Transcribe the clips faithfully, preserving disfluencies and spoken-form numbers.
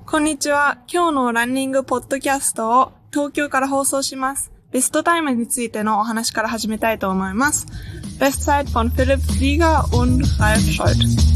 こんにちは。今日のランニングポッドキャストを東京から放送します。ベストタイムについてのお話から始めたいと思います。Bestzeit von Philipp Flieger und Ralf Scholz.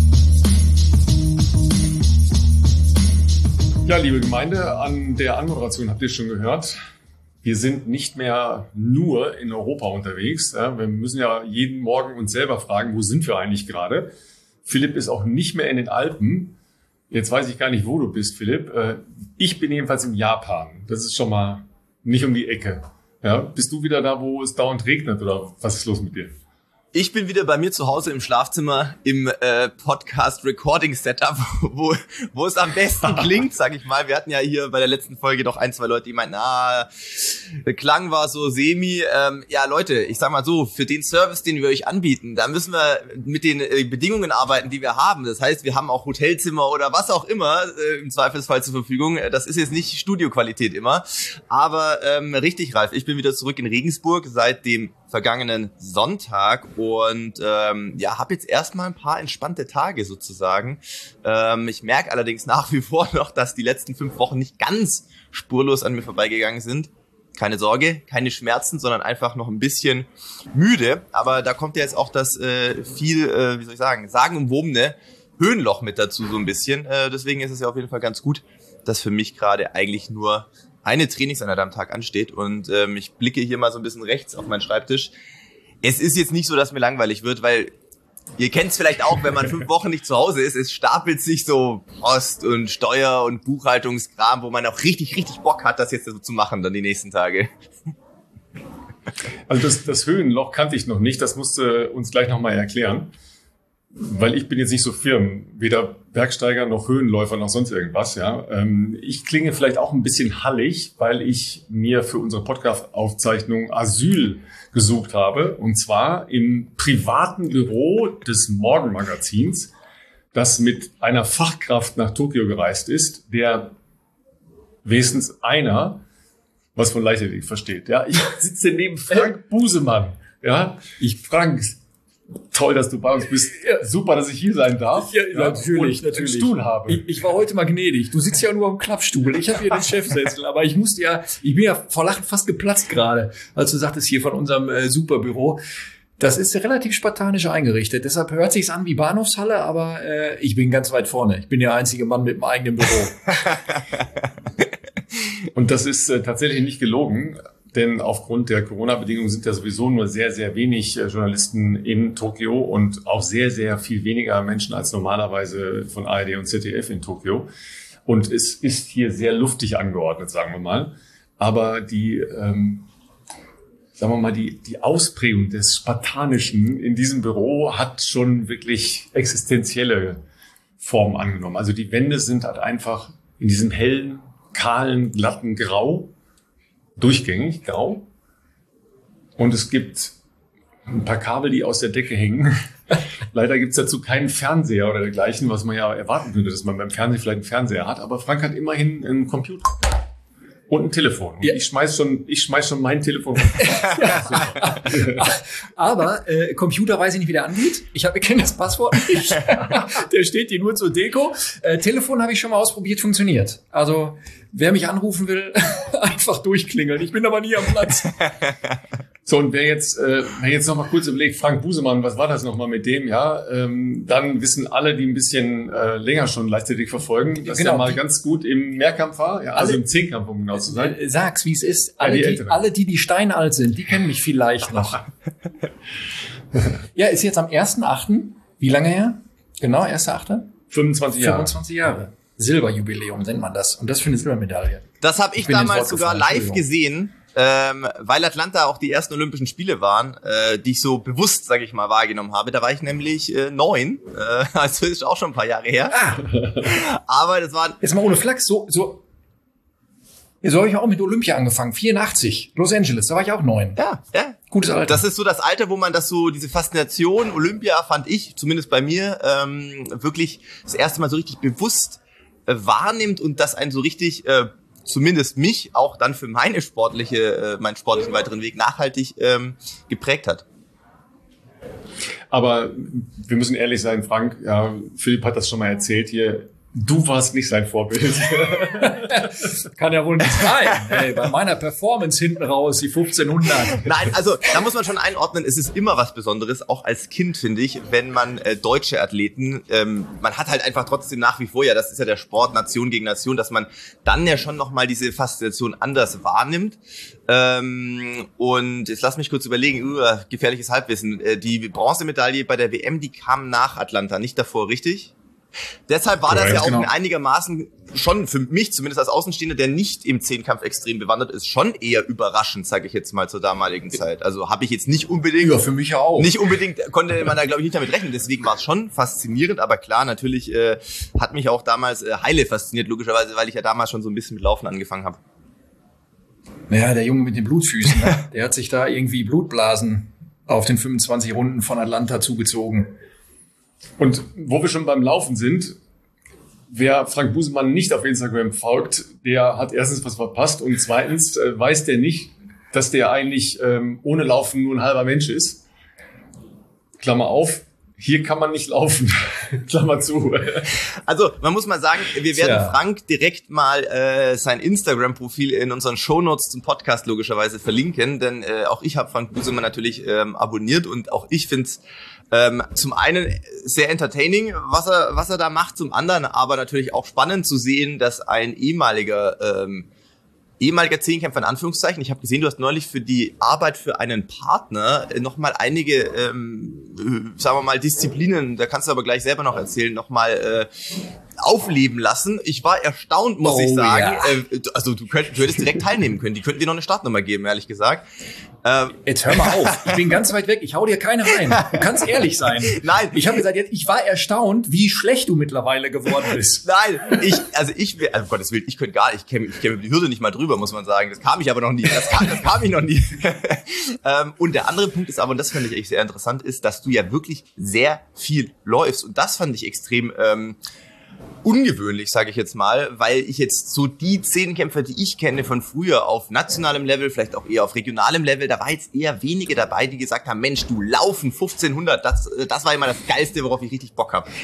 Ja, liebe Gemeinde, an der Anmoderation habt ihr schon gehört. Wir sind nicht mehr nur in Europa unterwegs. Wir müssen ja jeden Morgen uns selber fragen, wo sind wir eigentlich gerade? Philipp ist auch nicht mehr in den Alpen. Jetzt weiß ich gar nicht, wo du bist, Philipp. Ich bin jedenfalls in Japan. Das ist schon mal nicht um die Ecke. Ja, bist du wieder da, wo es dauernd regnet, oder was ist los mit dir? Ich bin wieder bei mir zu Hause im Schlafzimmer im äh, Podcast-Recording-Setup, wo, wo es am besten klingt, sag ich mal. Wir hatten ja hier bei der letzten Folge doch ein, zwei Leute, die meinten, ah, der Klang war so semi. Ähm, ja, Leute, ich sag mal so, für den Service, den wir euch anbieten, da müssen wir mit den äh, Bedingungen arbeiten, die wir haben. Das heißt, wir haben auch Hotelzimmer oder was auch immer äh, im Zweifelsfall zur Verfügung. Das ist jetzt nicht Studioqualität immer. Aber ähm, richtig, Ralf, ich bin wieder zurück in Regensburg seit dem vergangenen Sonntag und ähm, ja, habe jetzt erstmal ein paar entspannte Tage sozusagen. Ähm, ich merke allerdings nach wie vor noch, dass die letzten fünf Wochen nicht ganz spurlos an mir vorbeigegangen sind. Keine Sorge, keine Schmerzen, sondern einfach noch ein bisschen müde. Aber da kommt ja jetzt auch das äh, viel, äh, wie soll ich sagen, sagenumwobene Höhenloch mit dazu so ein bisschen. Äh, deswegen ist es ja auf jeden Fall ganz gut, dass für mich gerade eigentlich nur eine Trainingseinheit am Tag ansteht und ähm, ich blicke hier mal so ein bisschen rechts auf meinen Schreibtisch. Es ist jetzt nicht so, dass mir langweilig wird, weil ihr kennt es vielleicht auch, wenn man fünf Wochen nicht zu Hause ist, es stapelt sich so Post und Steuer und Buchhaltungskram, wo man auch richtig, richtig Bock hat, das jetzt so zu machen dann die nächsten Tage. Also das, das Höhenloch kannte ich noch nicht, das musst du uns gleich nochmal erklären. Weil ich bin jetzt nicht so firm, weder Bergsteiger noch Höhenläufer noch sonst irgendwas. Ja, ich klinge vielleicht auch ein bisschen hallig, weil ich mir für unsere Podcast-Aufzeichnung Asyl gesucht habe. Und zwar im privaten Büro des Morgenmagazins, das mit einer Fachkraft nach Tokio gereist ist, der wenigstens einer was von Leichtathletik versteht. Ja, ich sitze neben Frank Busemann. Ja, ich Frank. Toll, dass du bei uns bist. Super, dass ich hier sein darf. Ja, ja natürlich, und natürlich. Stuhl habe. Ich, ich war heute mal gnädig. Du sitzt ja nur am Klappstuhl. Ich habe hier den Chefsessel, aber ich musste ja, ich bin ja vor Lachen fast geplatzt gerade, als du sagtest hier von unserem äh, Superbüro. Das ist relativ spartanisch eingerichtet. Deshalb hört sich's an wie Bahnhofshalle, aber äh, ich bin ganz weit vorne. Ich bin der einzige Mann mit einem eigenen Büro. Und das ist äh, tatsächlich nicht gelogen. Denn aufgrund der Corona-Bedingungen sind ja sowieso nur sehr, sehr wenig Journalisten in Tokio und auch sehr, sehr viel weniger Menschen als normalerweise von A R D und Z D F in Tokio. Und es ist hier sehr luftig angeordnet, sagen wir mal. Aber die, ähm, sagen wir mal, die, die Ausprägung des Spartanischen in diesem Büro hat schon wirklich existenzielle Formen angenommen. Also die Wände sind halt einfach in diesem hellen, kahlen, glatten Grau. Durchgängig, grau. Und es gibt ein paar Kabel, die aus der Decke hängen. Leider gibt es dazu keinen Fernseher oder dergleichen, was man ja erwarten würde, dass man beim Fernsehen vielleicht einen Fernseher hat. Aber Frank hat immerhin einen Computer und ein Telefon. Und ja. Ich schmeiß schon, ich schmeiß schon mein Telefon. Ja. Aber äh, Computer weiß ich nicht, wie der angeht. Ich habe kenne das Passwort nicht. Der steht hier nur zur Deko. Äh, Telefon habe ich schon mal ausprobiert, funktioniert. Also wer mich anrufen will, einfach durchklingeln. Ich bin aber nie am Platz. So, und wer jetzt, äh, wer jetzt noch mal kurz überlegt, Frank Busemann, was war das noch mal mit dem? Ja, ähm, dann wissen alle, die ein bisschen äh, länger schon Leichtathletik verfolgen, dass genau, er mal ganz gut im Mehrkampf war, ja, also alle, im Zehnkampf, um genau zu sein. Äh, sag's, wie es ist. Alle, ja, die, die, alle, die die steinalt sind, die kennen mich vielleicht noch. Ja, ist jetzt am ersten achten Wie lange her? Genau, erster achte fünfundzwanzig Jahre. fünfundzwanzig Jahre. Silberjubiläum nennt man das. Und das für eine Silbermedaille. Das habe ich, ich damals sogar live gesehen, ähm, weil Atlanta auch die ersten Olympischen Spiele waren, äh, die ich so bewusst, sage ich mal, wahrgenommen habe. Da war ich nämlich äh, neun, äh, also ist auch schon ein paar Jahre her. Ah. Aber das war... Jetzt mal ohne Flachs, so... so Ja, so habe ich auch mit Olympia angefangen. vierundachtzig Los Angeles, da war ich auch neun. Ja, ja. Gutes Alter. Das ist so das Alter, wo man das so, diese Faszination Olympia, fand ich, zumindest bei mir, ähm, wirklich das erste Mal so richtig bewusst äh, wahrnimmt und das einen so richtig, äh, zumindest mich, auch dann für meine sportliche, äh, meinen sportlichen weiteren Weg nachhaltig ähm, geprägt hat. Aber wir müssen ehrlich sein, Frank, ja, Philipp hat das schon mal erzählt hier, Du warst nicht sein Vorbild. Kann ja wohl nicht sein. Hey, bei meiner Performance hinten raus, die fünfzehnhundert. Nein, also da muss man schon einordnen, es ist immer was Besonderes, auch als Kind, finde ich, wenn man äh, deutsche Athleten, ähm, man hat halt einfach trotzdem nach wie vor, ja, das ist ja der Sport Nation gegen Nation, dass man dann ja schon nochmal diese Faszination anders wahrnimmt. Ähm, und jetzt lass mich kurz überlegen, uh, gefährliches Halbwissen, äh, die Bronzemedaille bei der W M, die kam nach Atlanta, nicht davor, richtig? Deshalb war das ja auch genau. in einigermaßen schon für mich, zumindest als Außenstehender, der nicht im Zehnkampf extrem bewandert ist, schon eher überraschend, sage ich jetzt mal zur damaligen Zeit. Also habe ich jetzt nicht unbedingt, Ja, für mich ja auch. nicht unbedingt, konnte man da glaube ich nicht damit rechnen. Deswegen war es schon faszinierend, aber klar, natürlich äh, hat mich auch damals äh, Haile fasziniert, logischerweise, weil ich ja damals schon so ein bisschen mit Laufen angefangen habe. Naja, der Junge mit den Blutfüßen, ne? Der hat sich da irgendwie Blutblasen auf den fünfundzwanzig Runden von Atlanta zugezogen. Und wo wir schon beim Laufen sind, wer Frank Busemann nicht auf Instagram folgt, der hat erstens was verpasst und zweitens äh, weiß der nicht, dass der eigentlich ähm, ohne Laufen nur ein halber Mensch ist. Klammer auf, hier kann man nicht laufen. Klammer zu. Also, man muss mal sagen, wir werden Tja. Frank direkt mal äh, sein Instagram-Profil in unseren Shownotes zum Podcast logischerweise verlinken, denn äh, auch ich habe Frank Busemann natürlich ähm, abonniert und auch ich finde es ähm, zum einen sehr entertaining, was er was er da macht, zum anderen aber natürlich auch spannend zu sehen, dass ein ehemaliger ähm, ehemaliger Zehnkämpfer in Anführungszeichen, ich habe gesehen, du hast neulich für die Arbeit für einen Partner äh, nochmal einige, ähm, äh, sagen wir mal, Disziplinen, da kannst du aber gleich selber noch erzählen, nochmal äh, aufleben lassen. Ich war erstaunt, muss Oh, ich sagen. ja. Äh, also du, könnt, du hättest direkt teilnehmen können. Die könnten dir noch eine Startnummer geben, ehrlich gesagt. Ähm, Jetzt hör mal auf. Ich bin ganz weit weg. Ich hau dir keine rein. Du kannst ehrlich sein. Nein. Ich habe gesagt, jetzt, ich war erstaunt, wie schlecht du mittlerweile geworden bist. Nein, ich, also ich, also um Gottes Willen, ich könnte gar, ich käme, ich käme über die Hürde nicht mal drüber, muss man sagen. Das kam ich aber noch nie. Das kam, das kam ich noch nie. ähm, und der andere Punkt ist aber, und das fand ich echt sehr interessant, ist, dass du ja wirklich sehr viel läufst. Und das fand ich extrem ähm, ungewöhnlich, sage ich jetzt mal, weil ich jetzt so die Zehnkämpfer, die ich kenne von früher auf nationalem Level, vielleicht auch eher auf regionalem Level, da war jetzt eher wenige dabei, die gesagt haben, Mensch, du laufen fünfzehnhundert, das, das war immer das Geilste, worauf ich richtig Bock habe.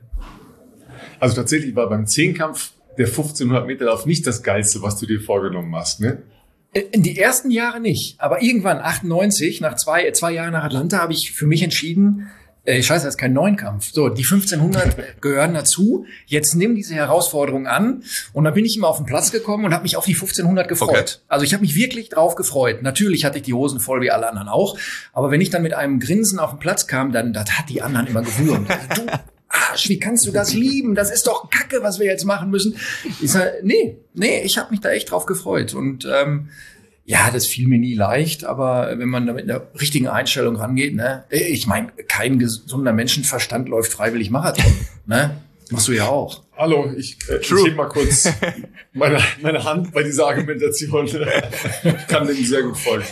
Also tatsächlich war beim Zehnkampf der fünfzehnhundert Meter Lauf nicht das Geilste, was du dir vorgenommen hast, ne? In die ersten Jahre nicht, aber irgendwann achtundneunzig, nach zwei, zwei Jahren nach Atlanta, habe ich für mich entschieden, äh, scheiße, das ist kein Neunkampf. So, die fünfzehnhundert gehören dazu. Jetzt nimm diese Herausforderung an. Und dann bin ich immer auf den Platz gekommen und habe mich auf die fünfzehnhundert gefreut. Okay. Also ich habe mich wirklich drauf gefreut. Natürlich hatte ich die Hosen voll wie alle anderen auch. Aber wenn ich dann mit einem Grinsen auf den Platz kam, dann das hat die anderen immer gewürmt. Du Arsch, wie kannst du das lieben? Das ist doch Kacke, was wir jetzt machen müssen. Ich sag, nee, nee, ich habe mich da echt drauf gefreut. Und ähm, ja, das fiel mir nie leicht, aber wenn man da mit einer richtigen Einstellung rangeht, ne, ich meine, kein gesunder Menschenverstand läuft freiwillig Marathon, ne? Machst du ja auch. Hallo, ich, äh, ich heb mal kurz meine, meine Hand bei dieser Argumentation. Ich kann dem sehr gut folgen.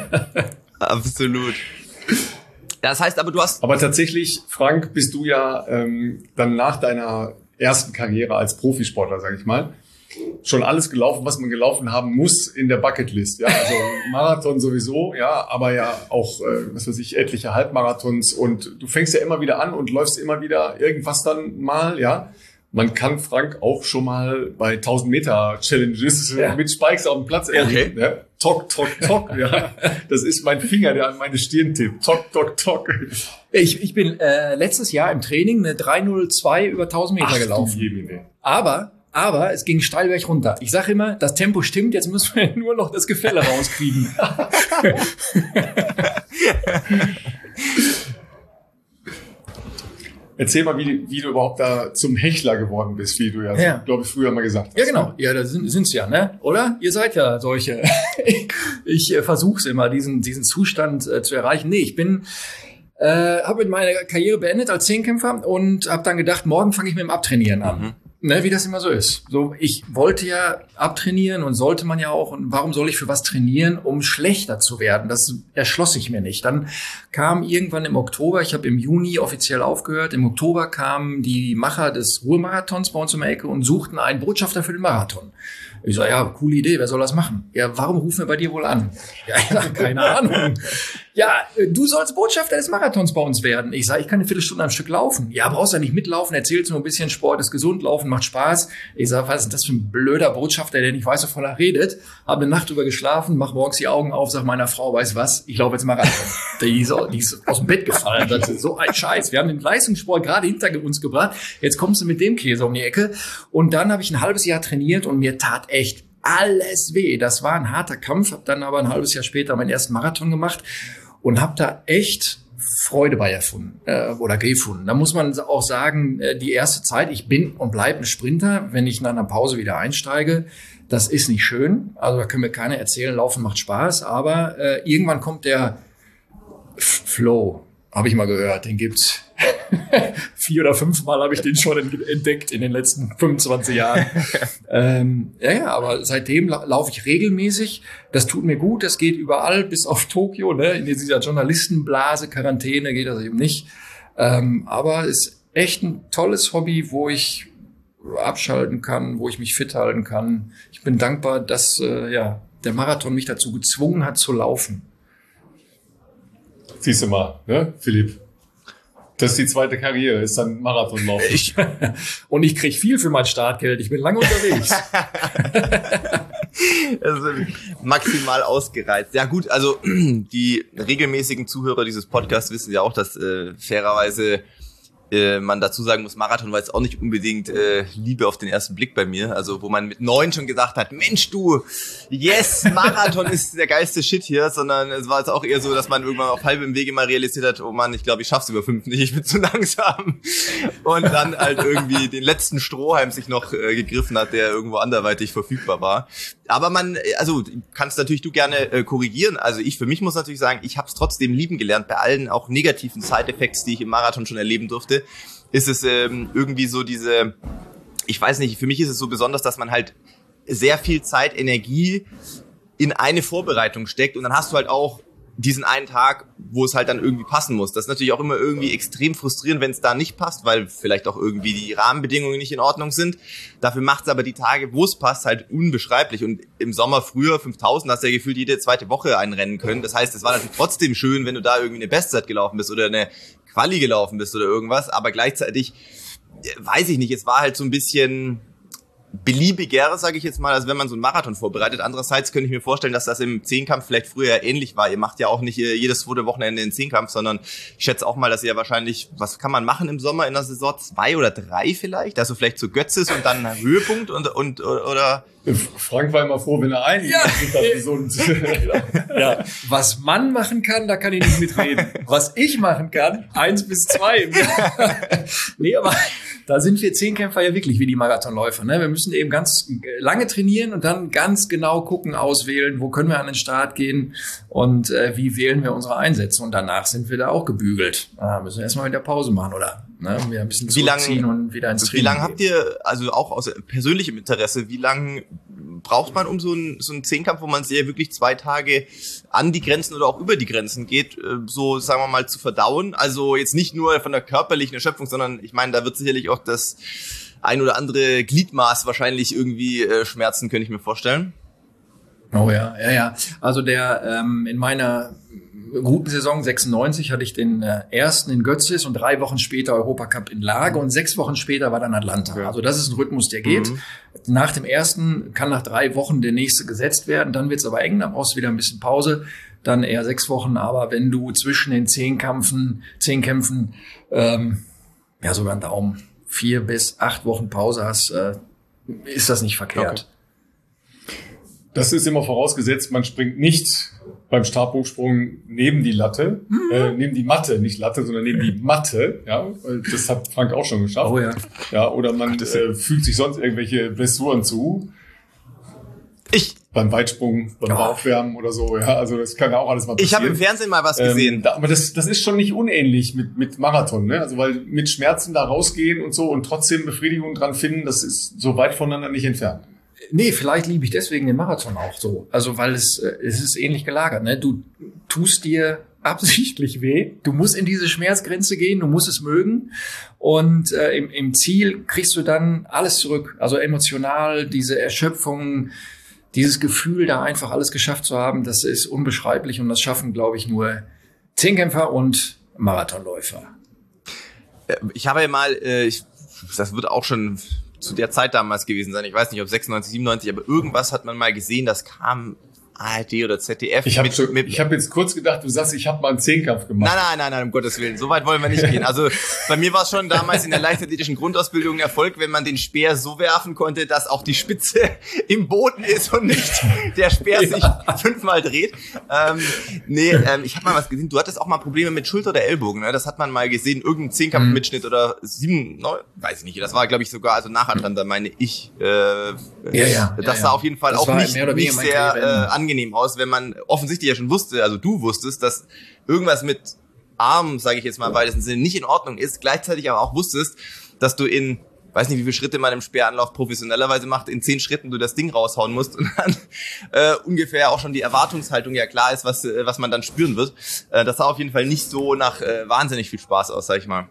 Absolut. Das heißt aber, du hast... Aber tatsächlich, Frank, bist du ja ähm, dann nach deiner ersten Karriere als Profisportler, sag ich mal, schon alles gelaufen, was man gelaufen haben muss in der Bucketlist. Ja, also Marathon sowieso, ja, aber ja auch, äh, was weiß ich, etliche Halbmarathons. Und du fängst ja immer wieder an und läufst immer wieder irgendwas dann mal, ja. Man kann Frank auch schon mal bei tausend Meter Challenges ja. mit Spikes auf dem Platz erleben. Okay. Ja. Tok, tok, tok. Ja. Das ist mein Finger, der an meine Stirn tippt. Tok, tok, tok. Ich, ich bin äh, letztes Jahr im Training eine drei null zwei über tausend Meter Ach, gelaufen. Du Jemine. Aber, aber es ging steil berg runter. Ich sage immer, das Tempo stimmt, jetzt müssen wir nur noch das Gefälle rauskriegen. Erzähl mal, wie, wie du überhaupt da zum Hechler geworden bist, wie du ja, ja. glaube ich, früher mal gesagt hast. Ja, genau. Ja, da sind, sind's ja, ne? Oder? Ihr seid ja solche. ich ich äh, versuche immer, diesen, diesen Zustand äh, zu erreichen. Nee, ich bin, äh, habe meine Karriere beendet als Zehnkämpfer und habe dann gedacht, morgen fange ich mit dem Abtrainieren an. Mhm. Ne, wie das immer so ist. So, ich wollte ja abtrainieren und sollte man ja auch. Und warum soll ich für was trainieren, um schlechter zu werden? Das erschloss sich mir nicht. Dann kam irgendwann im Oktober, ich habe im Juni offiziell aufgehört, im Oktober kamen die Macher des Ruhrmarathons bei uns um die Ecke und suchten einen Botschafter für den Marathon. Ich sage, ja, coole Idee, wer soll das machen? Ja, warum rufen wir bei dir wohl an? Ja, keine Ahnung. Ja, du sollst Botschafter des Marathons bei uns werden. Ich sage, ich kann eine Viertelstunde am Stück laufen. Ja, brauchst ja nicht mitlaufen, erzählst nur ein bisschen, Sport ist gesund, Laufen macht Spaß. Ich sage, was ist das für ein blöder Botschafter, der nicht weiß, wovon er redet. Hab eine Nacht drüber geschlafen, mach morgens die Augen auf, sag meiner Frau, weißt was, ich laufe jetzt Marathon. Die ist, die ist aus dem Bett gefallen. Das ist so ein Scheiß. Wir haben den Leistungssport gerade hinter uns gebracht. Jetzt kommst du mit dem Käse um die Ecke. Und dann habe ich ein halbes Jahr trainiert und mir tat echt alles weh. Das war ein harter Kampf, habe dann aber ein halbes Jahr später meinen ersten Marathon gemacht und habe da echt Freude bei erfunden äh, oder gefunden. Da muss man auch sagen, äh, die erste Zeit, ich bin und bleibe ein Sprinter, wenn ich nach einer Pause wieder einsteige, das ist nicht schön. Also da können mir keiner erzählen, Laufen macht Spaß, aber äh, irgendwann kommt der F- Flow, habe ich mal gehört, den gibt's. Vier oder fünfmal habe ich den schon entdeckt in den letzten fünfundzwanzig Jahren. ähm, ja, ja, aber seitdem la- laufe ich regelmäßig. Das tut mir gut. Das geht überall bis auf Tokio. Ne? In dieser Journalistenblase, Quarantäne geht das eben nicht. Ähm, aber es ist echt ein tolles Hobby, wo ich abschalten kann, wo ich mich fit halten kann. Ich bin dankbar, dass äh, ja, der Marathon mich dazu gezwungen hat zu laufen. Siehst du mal, ne, Philipp? Das ist die zweite Karriere, ist dann Marathonlauf. Ich, und ich krieg viel für mein Startgeld. Ich bin lange unterwegs. Also maximal ausgereizt. Ja gut, also die regelmäßigen Zuhörer dieses Podcasts wissen ja auch, dass äh, fairerweise äh, man dazu sagen muss, Marathon war jetzt auch nicht unbedingt äh, Liebe auf den ersten Blick bei mir. Also wo man mit neun schon gesagt hat, Mensch du, yes, Marathon ist der geilste Shit hier, sondern es war jetzt auch eher so, dass man irgendwann auf halbem Wege mal realisiert hat, oh Mann, ich glaube, ich schaff's über fünf nicht, ich bin zu langsam. Und dann halt irgendwie den letzten Strohhalm sich noch äh, gegriffen hat, der irgendwo anderweitig verfügbar war. Aber man, also kannst natürlich du gerne äh, korrigieren. Also ich für mich muss natürlich sagen, ich habe es trotzdem lieben gelernt, bei allen auch negativen Side-Effects, die ich im Marathon schon erleben durfte, ist es ähm, irgendwie so diese, ich weiß nicht, für mich ist es so besonders, dass man halt sehr viel Zeit, Energie in eine Vorbereitung steckt und dann hast du halt auch diesen einen Tag, wo es halt dann irgendwie passen muss. Das ist natürlich auch immer irgendwie extrem frustrierend, wenn es da nicht passt, weil vielleicht auch irgendwie die Rahmenbedingungen nicht in Ordnung sind. Dafür macht es aber die Tage, wo es passt, halt unbeschreiblich. Und im Sommer früher, fünftausend, hast du ja gefühlt jede zweite Woche einrennen können. Das heißt, es war natürlich trotzdem schön, wenn du da irgendwie eine Bestzeit gelaufen bist oder eine Quali gelaufen bist oder irgendwas. Aber gleichzeitig, weiß ich nicht, es war halt so ein bisschen beliebiger, sage ich jetzt mal, als wenn man so einen Marathon vorbereitet. Andererseits könnte ich mir vorstellen, dass das im Zehnkampf vielleicht früher ähnlich war. Ihr macht ja auch nicht jedes zweite Wochenende einen Zehnkampf, sondern ich schätze auch mal, dass ihr wahrscheinlich, was kann man machen im Sommer in der Saison? Zwei oder drei vielleicht? Also vielleicht so Götzes und dann ein Höhepunkt und, und oder... Frank war immer froh, wenn er einen Ja. gesund. Ja, was man machen kann, da kann ich nicht mitreden. Was ich machen kann, eins bis zwei im Jahr. Nee, aber da sind wir Zehnkämpfer ja wirklich wie die Marathonläufer. Ne? Wir müssen eben ganz lange trainieren und dann ganz genau gucken, auswählen, wo können wir an den Start gehen und äh, wie wählen wir unsere Einsätze. Und danach sind wir da auch gebügelt. Da müssen wir erstmal wieder Pause machen oder ne, wieder ein bisschen zurückziehen und wieder ins Training Wie lange gehen. habt ihr, also auch aus persönlichem Interesse, wie lange braucht man um so einen, so einen Zehnkampf, wo man sehr wirklich zwei Tage an die Grenzen oder auch über die Grenzen geht, so sagen wir mal zu verdauen? Also jetzt nicht nur von der körperlichen Erschöpfung, sondern ich meine, da wird sicherlich auch das ein oder andere Gliedmaß wahrscheinlich irgendwie äh, schmerzen, könnte ich mir vorstellen. Oh ja, ja, ja. Also der ähm, in meiner guten Saison sechsundneunzig hatte ich den äh, ersten in Götzis und drei Wochen später Europacup in Lage und sechs Wochen später war dann Atlanta. Ja. Also das ist ein Rhythmus, der geht. Mhm. Nach dem ersten kann nach drei Wochen der nächste gesetzt werden, dann wird's aber eng, dann brauchst du wieder ein bisschen Pause, dann eher sechs Wochen. Aber wenn du zwischen den zehn Kämpfen, zehn Kämpfen, ähm, ja sogar einen Daumen, vier bis acht Wochen Pause hast, äh, ist das nicht verkehrt. Okay. Das ist immer vorausgesetzt, man springt nicht beim Stabhochsprung neben die Latte, mhm. äh, neben die Matte, nicht Latte, sondern neben die Matte. Ja, das hat Frank auch schon geschafft. Oh ja. Ja, oder man Ach, äh, fügt sich sonst irgendwelche Blessuren zu. Ich beim Weitsprung, beim oh. Aufwärmen oder so. Ja, also das kann ja auch alles mal passieren. Ich habe im Fernsehen mal was gesehen. Ähm, da, aber das, das ist schon nicht unähnlich mit mit Marathon, ne? Also weil mit Schmerzen da rausgehen und so und trotzdem Befriedigung dran finden, das ist so weit voneinander nicht entfernt. Nee, vielleicht liebe ich deswegen den Marathon auch so. Also, weil es, es ist ähnlich gelagert, ne? Du tust dir absichtlich weh. Du musst in diese Schmerzgrenze gehen, du musst es mögen. Und äh, im, im Ziel kriegst du dann alles zurück. Also emotional, diese Erschöpfung, dieses Gefühl, da einfach alles geschafft zu haben, das ist unbeschreiblich. Und das schaffen, glaube ich, nur Zehnkämpfer und Marathonläufer. Ich habe ja mal, äh, ich, das wird auch schon zu der Zeit damals gewesen sein, ich weiß nicht, ob sechsundneunzig, siebenundneunzig, aber irgendwas hat man mal gesehen, das kam A R D oder Z D F. Ich habe hab jetzt kurz gedacht, du sagst, ich habe mal einen Zehnkampf gemacht. Nein, nein, nein, nein, um Gottes Willen. So weit wollen wir nicht gehen. Also bei mir war es schon damals in der leichtathletischen Grundausbildung ein Erfolg, wenn man den Speer so werfen konnte, dass auch die Spitze im Boden ist und nicht der Speer sich ja. fünfmal dreht. Ähm, nee, ähm, ich habe mal was gesehen. Du hattest auch mal Probleme mit Schulter oder Ellbogen. Ne? Das hat man mal gesehen. Irgendein Zehnkampfmitschnitt oder sieben, neun, weiß ich nicht. Das war, glaube ich, sogar, also Nacheinander, meine ich. Äh, ja, ja. Das ja, sah ja. auf jeden Fall das auch nicht, nicht sehr äh, angenehm aus, wenn man offensichtlich ja schon wusste, also du wusstest, dass irgendwas mit Arm, sage ich jetzt mal im weitesten Sinne, nicht in Ordnung ist, gleichzeitig aber auch wusstest, dass du in, weiß nicht, wie viele Schritte man im Speeranlauf professionellerweise macht, in zehn Schritten du das Ding raushauen musst und dann äh, ungefähr auch schon die Erwartungshaltung ja klar ist, was äh, was man dann spüren wird. Äh, das sah auf jeden Fall nicht so nach äh, wahnsinnig viel Spaß aus, sag ich mal.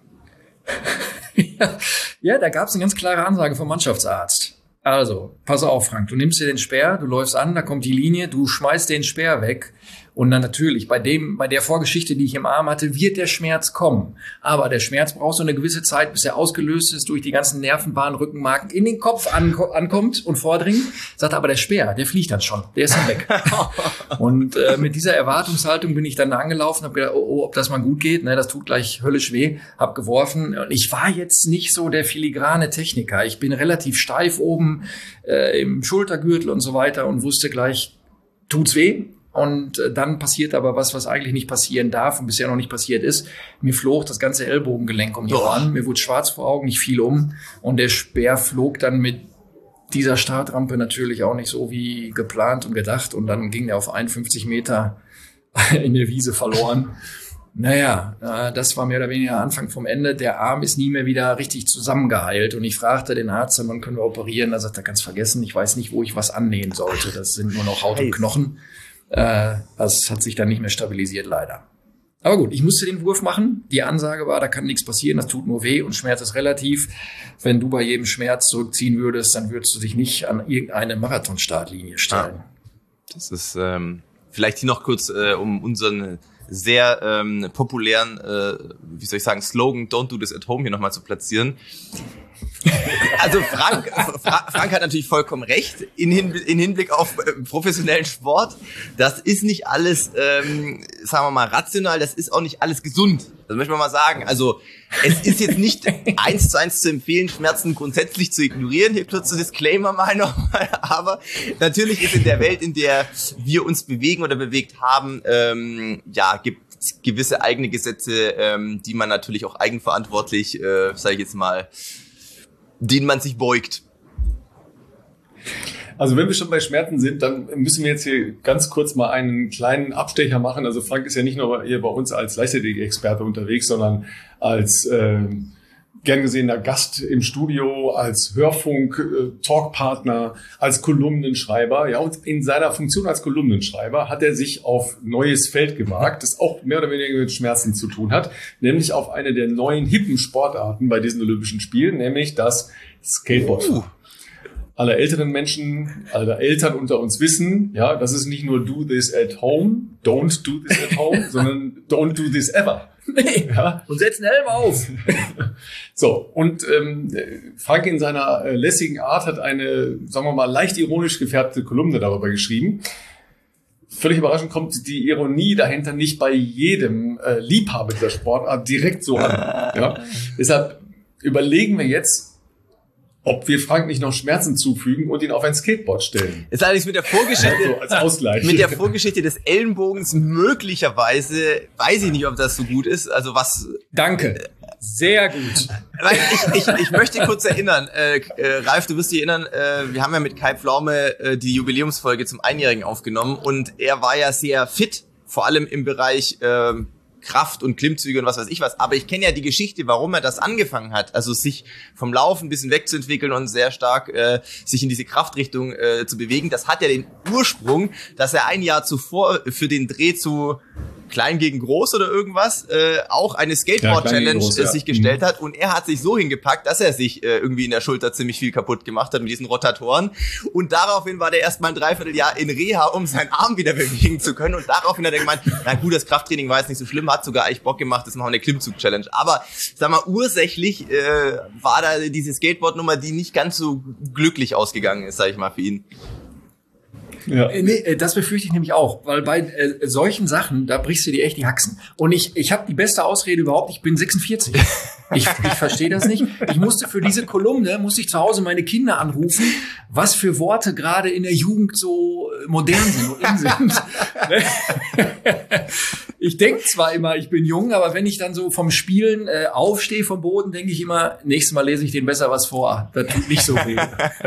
ja, ja, da gab es eine ganz klare Ansage vom Mannschaftsarzt. Also, pass auf, Frank, du nimmst dir den Speer, du läufst an, da kommt die Linie, du schmeißt den Speer weg und dann natürlich, bei dem, bei der Vorgeschichte, die ich im Arm hatte, wird der Schmerz kommen. Aber der Schmerz braucht so eine gewisse Zeit, bis er ausgelöst ist, durch die ganzen Nervenbahnen, Rückenmarken in den Kopf anko- ankommt und vordringt. Sagt aber der Speer, der fliegt dann schon, der ist dann weg. Und äh, mit dieser Erwartungshaltung bin ich dann angelaufen, habe gedacht, oh, oh, ob das mal gut geht, ne, das tut gleich höllisch weh, hab geworfen. Und ich war jetzt nicht so der filigrane Techniker. Ich bin relativ steif oben äh, im Schultergürtel und so weiter und wusste gleich, tut's weh. Und äh, dann passiert aber was, was eigentlich nicht passieren darf und bisher noch nicht passiert ist. Mir flog das ganze Ellbogengelenk um die Ohren, mir wurde schwarz vor Augen, ich fiel um und der Speer flog dann mit dieser Startrampe natürlich auch nicht so wie geplant und gedacht und dann ging er auf einundfünfzig Meter in der Wiese verloren. Naja, äh, das war mehr oder weniger Anfang vom Ende. Der Arm ist nie mehr wieder richtig zusammengeheilt und ich fragte den Arzt, wann können wir operieren? Da sagt er, ganz vergessen, ich weiß nicht, wo ich was annähen sollte. Das sind nur noch Haut und Knochen. Äh, das hat sich dann nicht mehr stabilisiert, leider. Aber gut, ich musste den Wurf machen. Die Ansage war, da kann nichts passieren, das tut nur weh und Schmerz ist relativ. Wenn du bei jedem Schmerz zurückziehen würdest, dann würdest du dich nicht an irgendeine Marathonstartlinie stellen. Ah, das ist ähm, vielleicht hier noch kurz, äh, um unseren sehr ähm, populären, äh, wie soll ich sagen, Slogan Don't do this at home hier nochmal zu platzieren. Also Frank, Fra- Frank hat natürlich vollkommen recht in, Hin- in Hinblick auf äh, professionellen Sport. Das ist nicht alles, ähm, sagen wir mal, rational, das ist auch nicht alles gesund. Das möchte man mal sagen. Also es ist jetzt nicht eins zu eins zu empfehlen, Schmerzen grundsätzlich zu ignorieren. Hier kurz zu Disclaimer mal nochmal. Aber natürlich ist in der Welt, in der wir uns bewegen oder bewegt haben, ähm, ja, gibt es gewisse eigene Gesetze, ähm, die man natürlich auch eigenverantwortlich, äh, sage ich jetzt mal, denen man sich beugt. Also wenn wir schon bei Schmerzen sind, dann müssen wir jetzt hier ganz kurz mal einen kleinen Abstecher machen. Also Frank ist ja nicht nur hier bei uns als Leichtathletik-Experte unterwegs, sondern als äh, gern gesehener Gast im Studio, als Hörfunk-Talkpartner, als Kolumnenschreiber. Ja, und in seiner Funktion als Kolumnenschreiber hat er sich auf neues Feld gewagt, das auch mehr oder weniger mit Schmerzen zu tun hat, nämlich auf eine der neuen hippen Sportarten bei diesen Olympischen Spielen, nämlich das Skateboard. Uh. Alle älteren Menschen, alle Eltern unter uns wissen, ja, das ist nicht nur do this at home, don't do this at home, sondern don't do this ever. Nee, ja. Und setz einen Helm auf. So, und ähm, Frank in seiner äh, lässigen Art hat eine, sagen wir mal, leicht ironisch gefärbte Kolumne darüber geschrieben. Völlig überraschend kommt die Ironie dahinter nicht bei jedem äh, Liebhaber der Sportart direkt so an. Ja? Deshalb überlegen wir jetzt, ob wir Frank nicht noch Schmerzen zufügen und ihn auf ein Skateboard stellen. Ist allerdings mit der Vorgeschichte, also als Ausgleich. Mit der Vorgeschichte des Ellenbogens möglicherweise, weiß ich nicht, ob das so gut ist. Also was? Danke. Sehr gut. Ich, ich, ich möchte kurz erinnern, äh, äh, Ralf, du wirst dich erinnern, äh, wir haben ja mit Kai Pflaume äh, die Jubiläumsfolge zum Einjährigen aufgenommen und er war ja sehr fit, vor allem im Bereich äh, Kraft und Klimmzüge und was weiß ich was. Aber ich kenne ja die Geschichte, warum er das angefangen hat. Also sich vom Laufen ein bisschen wegzuentwickeln und sehr stark äh, sich in diese Kraftrichtung äh, zu bewegen. Das hat ja den Ursprung, dass er ein Jahr zuvor für den Dreh zu Klein gegen Groß oder irgendwas, äh, auch eine Skateboard-Challenge ja, groß, äh, ja. sich gestellt hat. Und er hat sich so hingepackt, dass er sich äh, irgendwie in der Schulter ziemlich viel kaputt gemacht hat mit diesen Rotatoren. Und daraufhin war der erstmal ein Dreivierteljahr in Reha, um seinen Arm wieder bewegen zu können. Und daraufhin hat er gemeint, na gut, das Krafttraining war jetzt nicht so schlimm, hat sogar eigentlich Bock gemacht, das machen wir eine Klimmzug-Challenge. Aber, sag mal, ursächlich äh, war da diese Skateboard-Nummer, die nicht ganz so glücklich ausgegangen ist, sag ich mal, für ihn. Ja. Äh, nee, äh, das befürchte ich nämlich auch, weil bei äh, solchen Sachen, da brichst du dir echt die Haxen. Und ich ich habe die beste Ausrede überhaupt, ich bin sechsundvierzig. Ich, ich verstehe das nicht. Ich musste für diese Kolumne, musste ich zu Hause meine Kinder anrufen, was für Worte gerade in der Jugend so modern sind und in sind. Ich denke zwar immer, ich bin jung, aber wenn ich dann so vom Spielen äh, aufstehe vom Boden, denke ich immer, nächstes Mal lese ich denen besser was vor. Das tut nicht so weh.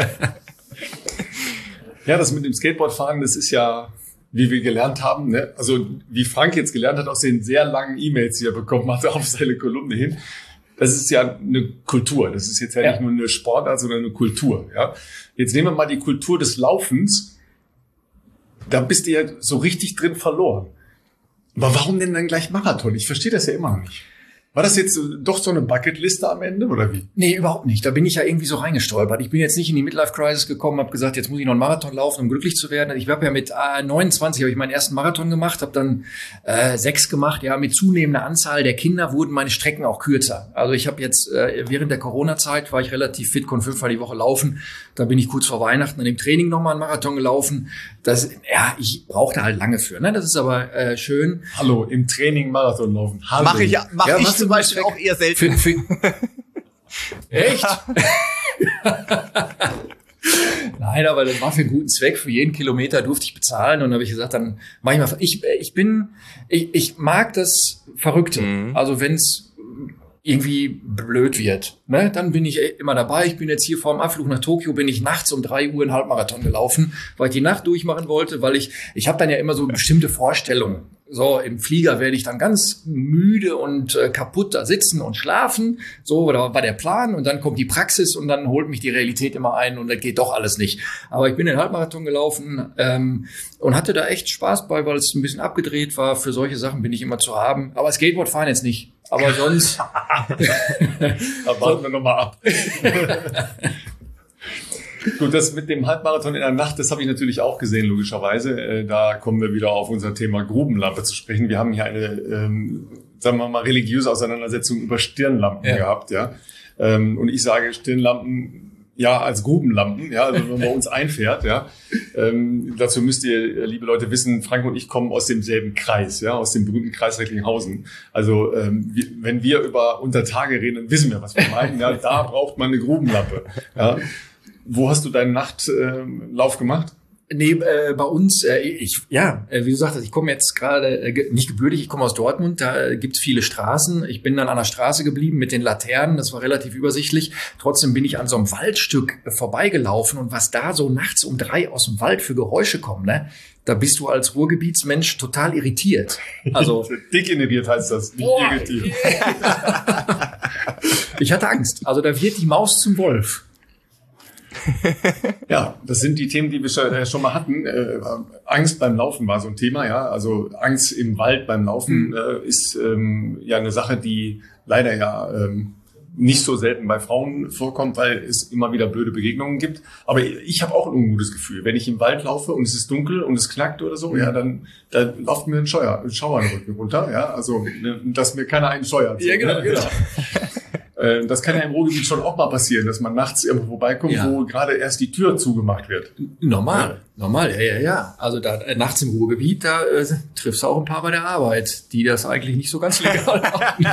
Ja, das mit dem Skateboardfahren, das ist ja, wie wir gelernt haben, ne? Also wie Frank jetzt gelernt hat aus den sehr langen E-Mails, die er bekommen hat auf seine Kolumne hin, das ist ja eine Kultur. Das ist jetzt ja, ja nicht nur eine Sportart, sondern eine Kultur. Ja? Jetzt nehmen wir mal die Kultur des Laufens. Da bist du ja so richtig drin verloren. Aber warum denn dann gleich Marathon? Ich verstehe das ja immer noch nicht. War das jetzt doch so eine Bucketliste am Ende, oder wie? Nee, überhaupt nicht. Da bin ich ja irgendwie so reingestolpert. Ich bin jetzt nicht in die Midlife-Crisis gekommen, habe gesagt, jetzt muss ich noch einen Marathon laufen, um glücklich zu werden. Ich habe ja mit äh, neunundzwanzig habe ich meinen ersten Marathon gemacht, habe dann äh, sechs gemacht. Ja, mit zunehmender Anzahl der Kinder wurden meine Strecken auch kürzer. Also ich habe jetzt äh, während der Corona-Zeit war ich relativ fit, konnte fünfmal die Woche laufen. Dann bin ich kurz vor Weihnachten an dem Training nochmal einen Marathon gelaufen. Das, ja, ich brauchte halt lange für. Ne? Das ist aber äh, schön. Hallo, im Training Marathon laufen. Mache ich, mach ja, ich zum Beispiel auch eher selten. Für, für Echt? Nein, aber das war für einen guten Zweck. Für jeden Kilometer durfte ich bezahlen. Und dann habe ich gesagt, dann mach ich mal. Ich, ich bin, ich, ich mag das Verrückte. Mhm. Also wenn es irgendwie blöd wird, ne, dann bin ich immer dabei. Ich bin jetzt hier vor dem Abflug nach Tokio, bin ich nachts um drei Uhr einen Halbmarathon gelaufen, weil ich die Nacht durchmachen wollte, weil ich, ich habe dann ja immer so bestimmte Vorstellungen. So, im Flieger werde ich dann ganz müde und äh, kaputt da sitzen und schlafen. So, da war der Plan und dann kommt die Praxis und dann holt mich die Realität immer ein und das geht doch alles nicht. Aber ich bin den Halbmarathon gelaufen ähm, und hatte da echt Spaß bei, weil es ein bisschen abgedreht war. Für solche Sachen bin ich immer zu haben. Aber Skateboard fahren jetzt nicht. Aber sonst... Da warten wir nochmal ab. Gut, das mit dem Halbmarathon in der Nacht, das habe ich natürlich auch gesehen, logischerweise. Äh, da kommen wir wieder auf unser Thema Grubenlampe zu sprechen. Wir haben hier eine, ähm, sagen wir mal, religiöse Auseinandersetzung über Stirnlampen ja. gehabt, ja. Ähm, und ich sage Stirnlampen, ja, als Grubenlampen, ja, also wenn man bei uns einfährt, ja. Ähm, dazu müsst ihr, liebe Leute, wissen, Frank und ich kommen aus demselben Kreis, ja, aus dem berühmten Kreis Recklinghausen. Also, ähm, wir, wenn wir über Untertage reden, dann wissen wir, was wir meinen. Ja, da braucht man eine Grubenlampe, ja. Wo hast du deinen Nachtlauf äh, gemacht? Nee, äh, bei uns, äh, ich, ja, äh, wie du sagtest, ich komme jetzt gerade, äh, nicht gebürtig, ich komme aus Dortmund, da äh, gibt's viele Straßen. Ich bin dann an der Straße geblieben mit den Laternen, das war relativ übersichtlich. Trotzdem bin ich an so einem Waldstück äh, vorbeigelaufen und was da so nachts um drei aus dem Wald für Geräusche kommen, ne? Da bist du als Ruhrgebietsmensch total irritiert. Also dick inhibiert heißt das, nicht boah, irritiert. Ich hatte Angst. Also da wird die Maus zum Wolf. Ja, das sind die Themen, die wir schon mal hatten. Äh, Angst beim Laufen war so ein Thema, ja. Also Angst im Wald beim Laufen mhm. äh, ist ähm, ja eine Sache, die leider ja ähm, nicht so selten bei Frauen vorkommt, weil es immer wieder blöde Begegnungen gibt. Aber ich habe auch ein ungutes Gefühl. Wenn ich im Wald laufe und es ist dunkel und es knackt oder so, mhm. ja, dann, dann läuft mir ein Scheuer, ein Schauer den Rücken runter, ja. Also, dass mir keiner einen scheuert. So, ja, genau, ne? genau. Das kann ja im Ruhrgebiet schon auch mal passieren, dass man nachts irgendwo vorbeikommt, ja. wo gerade erst die Tür zugemacht wird. Normal, ja. normal, ja, ja, ja. Also da äh, nachts im Ruhrgebiet, da äh, triffst du auch ein paar bei der Arbeit, die das eigentlich nicht so ganz legal machen.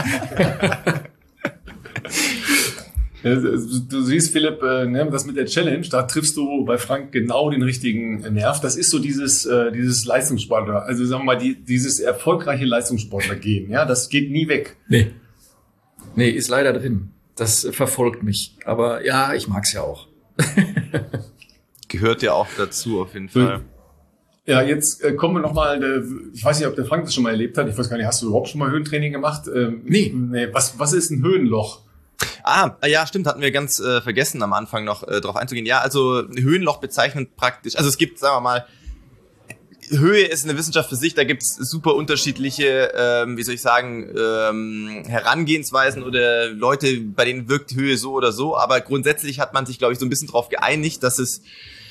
Du siehst, Philipp, äh, das mit der Challenge, da triffst du bei Frank genau den richtigen Nerv. Das ist so dieses äh, dieses Leistungssportler, also sagen wir mal, die, dieses erfolgreiche Leistungssportler-Gehen. Ja, das geht nie weg. Nee. Nee, ist leider drin. Das verfolgt mich. Aber ja, ich mag's ja auch. Gehört ja auch dazu, auf jeden Fall. Ja, jetzt äh, kommen wir nochmal, äh, ich weiß nicht, ob der Frank das schon mal erlebt hat. Ich weiß gar nicht, hast du überhaupt schon mal Höhentraining gemacht? Ähm, nee. nee. Was, was ist ein Höhenloch? Ah, ja, stimmt, hatten wir ganz äh, vergessen am Anfang noch äh, drauf einzugehen. Ja, also ein Höhenloch bezeichnet praktisch, also es gibt, sagen wir mal, Höhe ist eine Wissenschaft für sich, da gibt's super unterschiedliche, ähm, wie soll ich sagen, ähm, Herangehensweisen oder Leute, bei denen wirkt Höhe so oder so, aber grundsätzlich hat man sich, glaube ich, so ein bisschen darauf geeinigt, dass es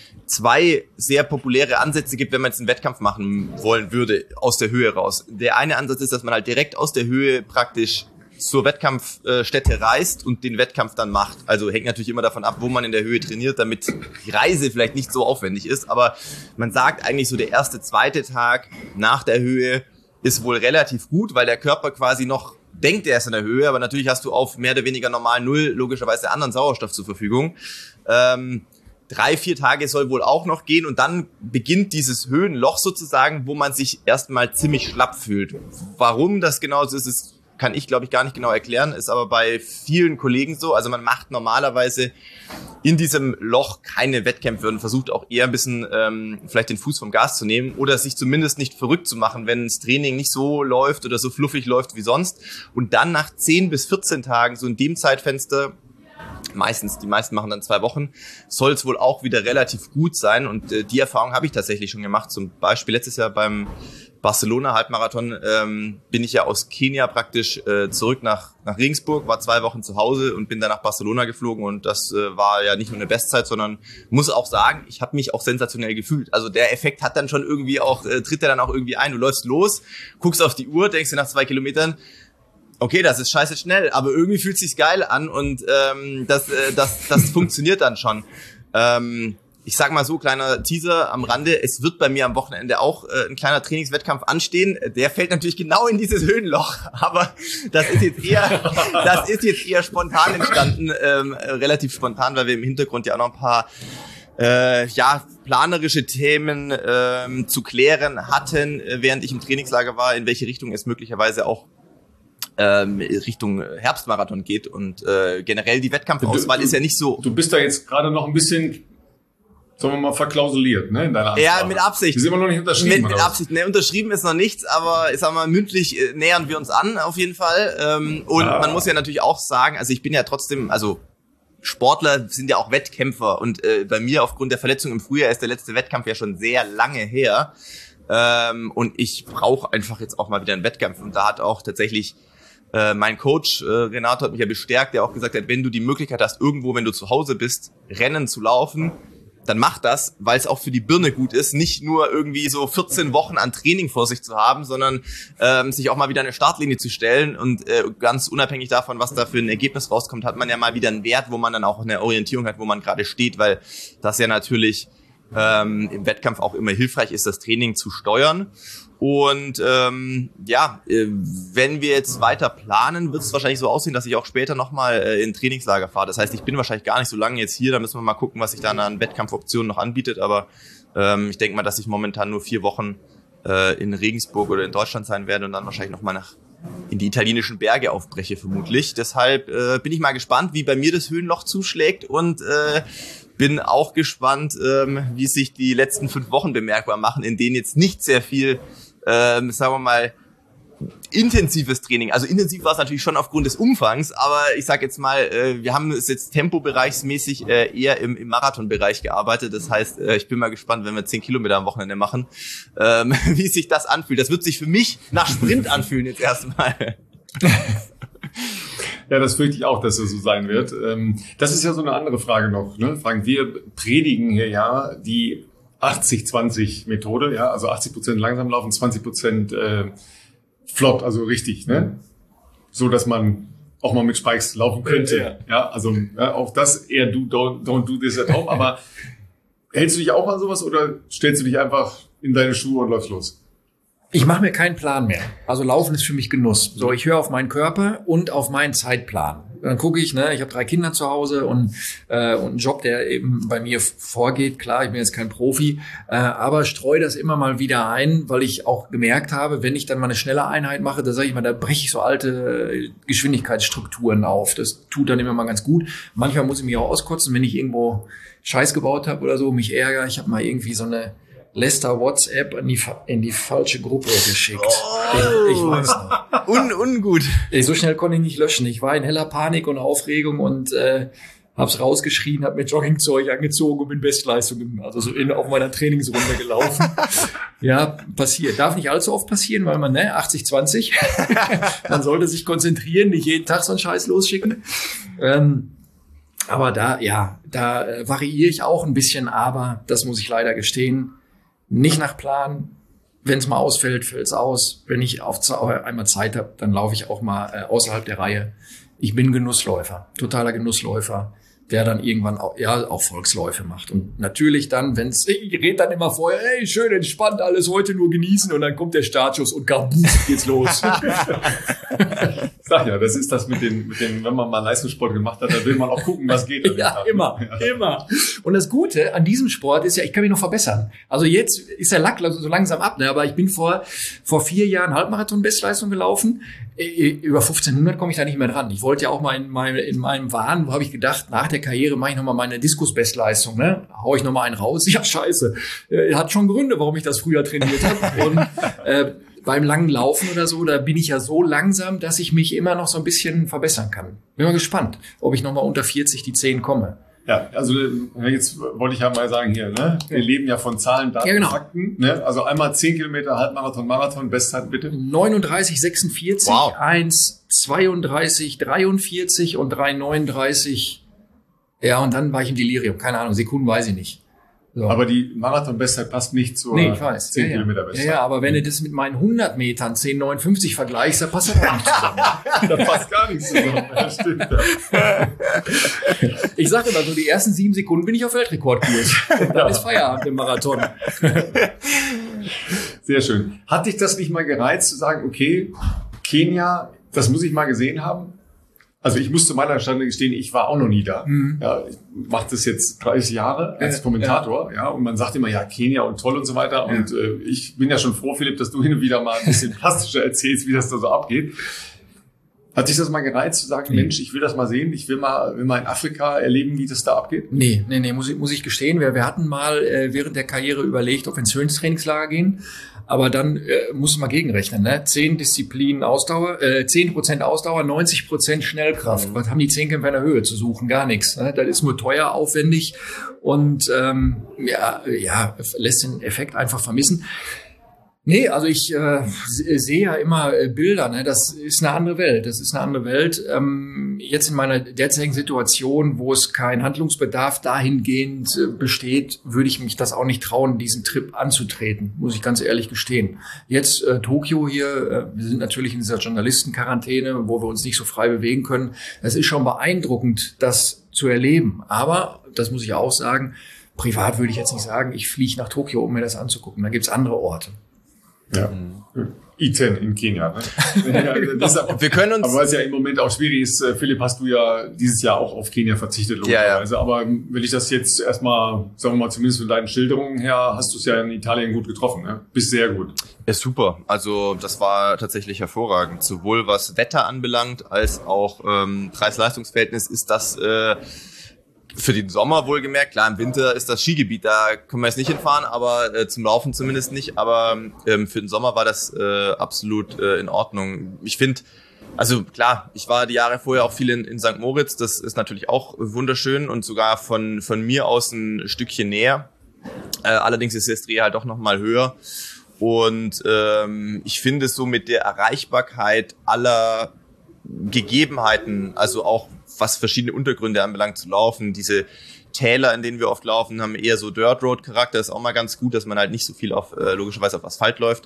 zwei sehr populäre Ansätze gibt, wenn man jetzt einen Wettkampf machen wollen würde, aus der Höhe raus. Der eine Ansatz ist, dass man halt direkt aus der Höhe praktisch zur Wettkampfstätte reist und den Wettkampf dann macht. Also hängt natürlich immer davon ab, wo man in der Höhe trainiert, damit die Reise vielleicht nicht so aufwendig ist. Aber man sagt eigentlich so, der erste, zweite Tag nach der Höhe ist wohl relativ gut, weil der Körper quasi noch denkt, er ist in der Höhe, aber natürlich hast du auf mehr oder weniger normal Null logischerweise anderen Sauerstoff zur Verfügung. Ähm, drei, vier Tage soll wohl auch noch gehen und dann beginnt dieses Höhenloch sozusagen, wo man sich erstmal ziemlich schlapp fühlt. Warum das genau so ist, ist kann ich, glaube ich, gar nicht genau erklären, ist aber bei vielen Kollegen so. Also man macht normalerweise in diesem Loch keine Wettkämpfe und versucht auch eher ein bisschen ähm, vielleicht den Fuß vom Gas zu nehmen oder sich zumindest nicht verrückt zu machen, wenn das Training nicht so läuft oder so fluffig läuft wie sonst. Und dann nach zehn bis vierzehn Tagen, so in dem Zeitfenster, meistens, die meisten machen dann zwei Wochen, soll es wohl auch wieder relativ gut sein. Und äh, die Erfahrung habe ich tatsächlich schon gemacht. Zum Beispiel letztes Jahr beim Barcelona-Halbmarathon ähm, bin ich ja aus Kenia praktisch äh, zurück nach nach Regensburg, war zwei Wochen zu Hause und bin dann nach Barcelona geflogen und das äh, war ja nicht nur eine Bestzeit, sondern muss auch sagen, ich habe mich auch sensationell gefühlt. Also der Effekt hat dann schon irgendwie auch, äh, tritt er dann auch irgendwie ein. Du läufst los, guckst auf die Uhr, denkst dir nach zwei Kilometern, okay, das ist scheiße schnell, aber irgendwie fühlt sich's geil an und ähm, das, äh, das, das funktioniert dann schon. Ähm, Ich sag mal so, kleiner Teaser am Rande, es wird bei mir am Wochenende auch äh, ein kleiner Trainingswettkampf anstehen. Der fällt natürlich genau in dieses Höhenloch, aber das ist jetzt eher, das ist jetzt eher spontan entstanden, ähm, relativ spontan, weil wir im Hintergrund ja auch noch ein paar äh, ja planerische Themen ähm, zu klären hatten, während ich im Trainingslager war, in welche Richtung es möglicherweise auch ähm, Richtung Herbstmarathon geht und äh, generell die Wettkampfauswahl du, du, ist ja nicht so. Du bist da jetzt gerade noch ein bisschen, sagen wir mal, verklausuliert, ne, in deiner Ansprache. Ja, mit Absicht. Die sind immer noch nicht unterschrieben. Mit, mit Absicht. Ne, unterschrieben ist noch nichts, aber ich sag mal, mündlich äh, nähern wir uns an, auf jeden Fall. Ähm, und ja. Man muss ja natürlich auch sagen, also ich bin ja trotzdem, also Sportler sind ja auch Wettkämpfer und äh, bei mir aufgrund der Verletzung im Frühjahr ist der letzte Wettkampf ja schon sehr lange her. Ähm, und ich brauche einfach jetzt auch mal wieder einen Wettkampf. Und da hat auch tatsächlich äh, mein Coach, äh, Renato, hat mich ja bestärkt, der auch gesagt hat, wenn du die Möglichkeit hast, irgendwo, wenn du zu Hause bist, Rennen zu laufen, dann mach das, weil es auch für die Birne gut ist, nicht nur irgendwie so vierzehn Wochen an Training vor sich zu haben, sondern ähm, sich auch mal wieder eine Startlinie zu stellen und äh, ganz unabhängig davon, was da für ein Ergebnis rauskommt, hat man ja mal wieder einen Wert, wo man dann auch eine Orientierung hat, wo man gerade steht, weil das ja natürlich ähm, im Wettkampf auch immer hilfreich ist, das Training zu steuern. Und ähm, ja, äh, wenn wir jetzt weiter planen, wird es wahrscheinlich so aussehen, dass ich auch später nochmal äh, in Trainingslager fahre. Das heißt, ich bin wahrscheinlich gar nicht so lange jetzt hier. Da müssen wir mal gucken, was sich da an Wettkampfoptionen noch anbietet. Aber ähm, ich denke mal, dass ich momentan nur vier Wochen äh, in Regensburg oder in Deutschland sein werde und dann wahrscheinlich nochmal nach in die italienischen Berge aufbreche vermutlich. Deshalb äh, bin ich mal gespannt, wie bei mir das Höhenloch zuschlägt und äh, bin auch gespannt, ähm, wie sich die letzten fünf Wochen bemerkbar machen, in denen jetzt nicht sehr viel Ähm, sagen wir mal, intensives Training. Also intensiv war es natürlich schon aufgrund des Umfangs, aber ich sag jetzt mal, äh, wir haben es jetzt tempobereichsmäßig äh, eher im, im Marathonbereich gearbeitet. Das heißt, äh, ich bin mal gespannt, wenn wir zehn Kilometer am Wochenende machen, ähm, wie sich das anfühlt. Das wird sich für mich nach Sprint anfühlen jetzt erstmal. Ja, das fürchte ich auch, dass es so sein wird. Ähm, das ist ja so eine andere Frage noch, ne? Frank, wir predigen hier ja die achtzig zwanzig Methode, ja, also achtzig Prozent langsam laufen, zwanzig Prozent äh, flott, also richtig, ne? So, dass man auch mal mit Spikes laufen könnte. Ja, ja also ja, auch das eher du don't, don't do this at home, aber hältst du dich auch an sowas oder stellst du dich einfach in deine Schuhe und läufst los? Ich mache mir keinen Plan mehr. Also Laufen ist für mich Genuss. So, ich höre auf meinen Körper und auf meinen Zeitplan. Dann gucke ich, ne, ich habe drei Kinder zu Hause und, äh, und einen Job, der eben bei mir vorgeht. Klar, ich bin jetzt kein Profi, äh, aber streue das immer mal wieder ein, weil ich auch gemerkt habe, wenn ich dann mal eine schnelle Einheit mache, da sage ich mal, da breche ich so alte Geschwindigkeitsstrukturen auf. Das tut dann immer mal ganz gut. Manchmal muss ich mich auch auskotzen, wenn ich irgendwo Scheiß gebaut habe oder so, mich ärgere. Ich habe mal irgendwie so eine Lester WhatsApp in die, in die falsche Gruppe geschickt. Oh. Ich, ich weiß noch. Un, ungut. Ich, so schnell konnte ich nicht löschen. Ich war in heller Panik und Aufregung und äh, hab's rausgeschrien, hab mir Joggingzeug angezogen und bin Bestleistung, also so in, auf meiner Trainingsrunde gelaufen. Ja, passiert. Darf nicht allzu oft passieren, weil man, ne, achtzig zwanzig. Man sollte sich konzentrieren, nicht jeden Tag so einen Scheiß losschicken. Ähm, aber da, ja, da äh, variiere ich auch ein bisschen, aber das muss ich leider gestehen, nicht nach Plan. Wenn es mal ausfällt, fällt es aus. Wenn ich auf einmal Zeit habe, dann laufe ich auch mal äh, außerhalb der Reihe. Ich bin Genussläufer, totaler Genussläufer, der dann irgendwann auch, ja, auch Volksläufe macht. Und natürlich dann, wenn's, ich rede dann immer vorher, ey, schön entspannt, alles heute nur genießen, und dann kommt der Startschuss und kabuf, geht's los. Sag ja, das ist das mit den, mit den, wenn man mal Leistungssport gemacht hat, dann will man auch gucken, was geht. Ja, immer, ja. immer. Und das Gute an diesem Sport ist ja, ich kann mich noch verbessern. Also jetzt ist der Lack so langsam ab, ne? Aber ich bin vor, vor vier Jahren Halbmarathon-Bestleistung gelaufen. Über fünfzehnhundert komme ich da nicht mehr dran. Ich wollte ja auch mal in meinem, in meinem Wahn, wo habe ich gedacht, nach der Karriere mache ich nochmal meine Diskusbestleistung, ne? Hau ich nochmal einen raus. Ja, scheiße. Äh, hat schon Gründe, warum ich das früher trainiert habe. Und äh, beim langen Laufen oder so, da bin ich ja so langsam, dass ich mich immer noch so ein bisschen verbessern kann. Bin mal gespannt, ob ich nochmal unter vierzig die zehn komme. Ja, also jetzt wollte ich ja mal sagen hier, ne? Wir ja. leben ja von Zahlen, Daten, ja, genau. Fakten. Ne? Also einmal zehn Kilometer, Halbmarathon, Marathon, Bestzeiten bitte. neununddreißig sechsundvierzig, wow. eins zweiunddreißig dreiundvierzig und drei neununddreißig. Ja, und dann war ich im Delirium. Keine Ahnung, Sekunden weiß ich nicht. So. Aber die Marathon-Bestzeit passt nicht zur nee, ich weiß. zehn ja, Kilometer ja. Bestzeit. Ja, ja, aber wenn du das mit meinen hundert Metern zehn neunundfünfzig vergleichst, da passt das auch nicht zusammen. Da passt gar nichts zusammen. Das stimmt. Ja. Ich sage immer so, die ersten sieben Sekunden bin ich auf Weltrekordkurs. Und dann ist Feierabend im Marathon. Sehr schön. Hat dich das nicht mal gereizt, zu sagen, okay, Kenia, das muss ich mal gesehen haben? Also ich muss zu meiner Stande gestehen, ich war auch noch nie da. Mhm. Ja, ich mache das jetzt dreißig Jahre als äh, Kommentator, ja. ja, und man sagt immer, ja, Kenia und toll und so weiter. Ja. Und äh, ich bin ja schon froh, Philipp, dass du hin und wieder mal ein bisschen plastischer erzählst, wie das da so abgeht. Hat dich das mal gereizt, zu sagen, nee. Mensch, ich will das mal sehen, ich will mal, will mal in Afrika erleben, wie das da abgeht? Nee, nee, nee, muss ich, muss ich gestehen. Wir, wir hatten mal äh, während der Karriere überlegt, ob wir ins Höhentrainingslager gehen. Aber dann äh, muss man gegenrechnen, ne? Zehn Disziplinen Ausdauer, äh, zehn Prozent Ausdauer, neunzig Prozent Schnellkraft. Mhm. Was haben die Zehnkämpfer in der Höhe zu suchen? Gar nichts. Ne? Das ist nur teuer, aufwendig und ähm, ja, ja, lässt den Effekt einfach vermissen. Nee, also ich äh, sehe ja immer äh, Bilder, ne? Das ist eine andere Welt, das ist eine andere Welt. Ähm, jetzt in meiner derzeitigen Situation, wo es kein Handlungsbedarf dahingehend äh, besteht, würde ich mich das auch nicht trauen, diesen Trip anzutreten, muss ich ganz ehrlich gestehen. Jetzt äh, Tokio hier, äh, wir sind natürlich in dieser Journalistenquarantäne, wo wir uns nicht so frei bewegen können. Es ist schon beeindruckend, das zu erleben. Aber, das muss ich auch sagen, privat würde ich jetzt nicht sagen, ich fliege nach Tokio, um mir das anzugucken. Da gibt's andere Orte. Ja, I zehn in Kenia. Ne? Ja, deshalb, wir können uns, aber was ja im Moment auch schwierig ist, Philipp, hast du ja dieses Jahr auch auf Kenia verzichtet, logischerweise. Ja, ja. Aber wenn ich das jetzt erstmal, sagen wir mal, zumindest von deinen Schilderungen her, hast du es ja in Italien gut getroffen. Ne? Bist sehr gut. Ja, super. Also das war tatsächlich hervorragend. Sowohl was Wetter anbelangt, als auch ähm, Preis-Leistungs-Verhältnis ist das äh, für den Sommer wohlgemerkt. Klar, im Winter ist das Skigebiet, da können wir jetzt nicht hinfahren, aber äh, zum Laufen zumindest nicht. Aber ähm, für den Sommer war das äh, absolut äh, in Ordnung. Ich finde, also klar, ich war die Jahre vorher auch viel in, in Sankt Moritz. Das ist natürlich auch wunderschön und sogar von von mir aus ein Stückchen näher. Äh, allerdings ist das Dreh halt doch noch mal höher. Und ähm, ich finde so mit der Erreichbarkeit aller Gegebenheiten, also auch was verschiedene Untergründe anbelangt zu laufen, diese Täler, in denen wir oft laufen, haben eher so Dirt Road Charakter, ist auch mal ganz gut, dass man halt nicht so viel auf äh, logischerweise auf Asphalt läuft.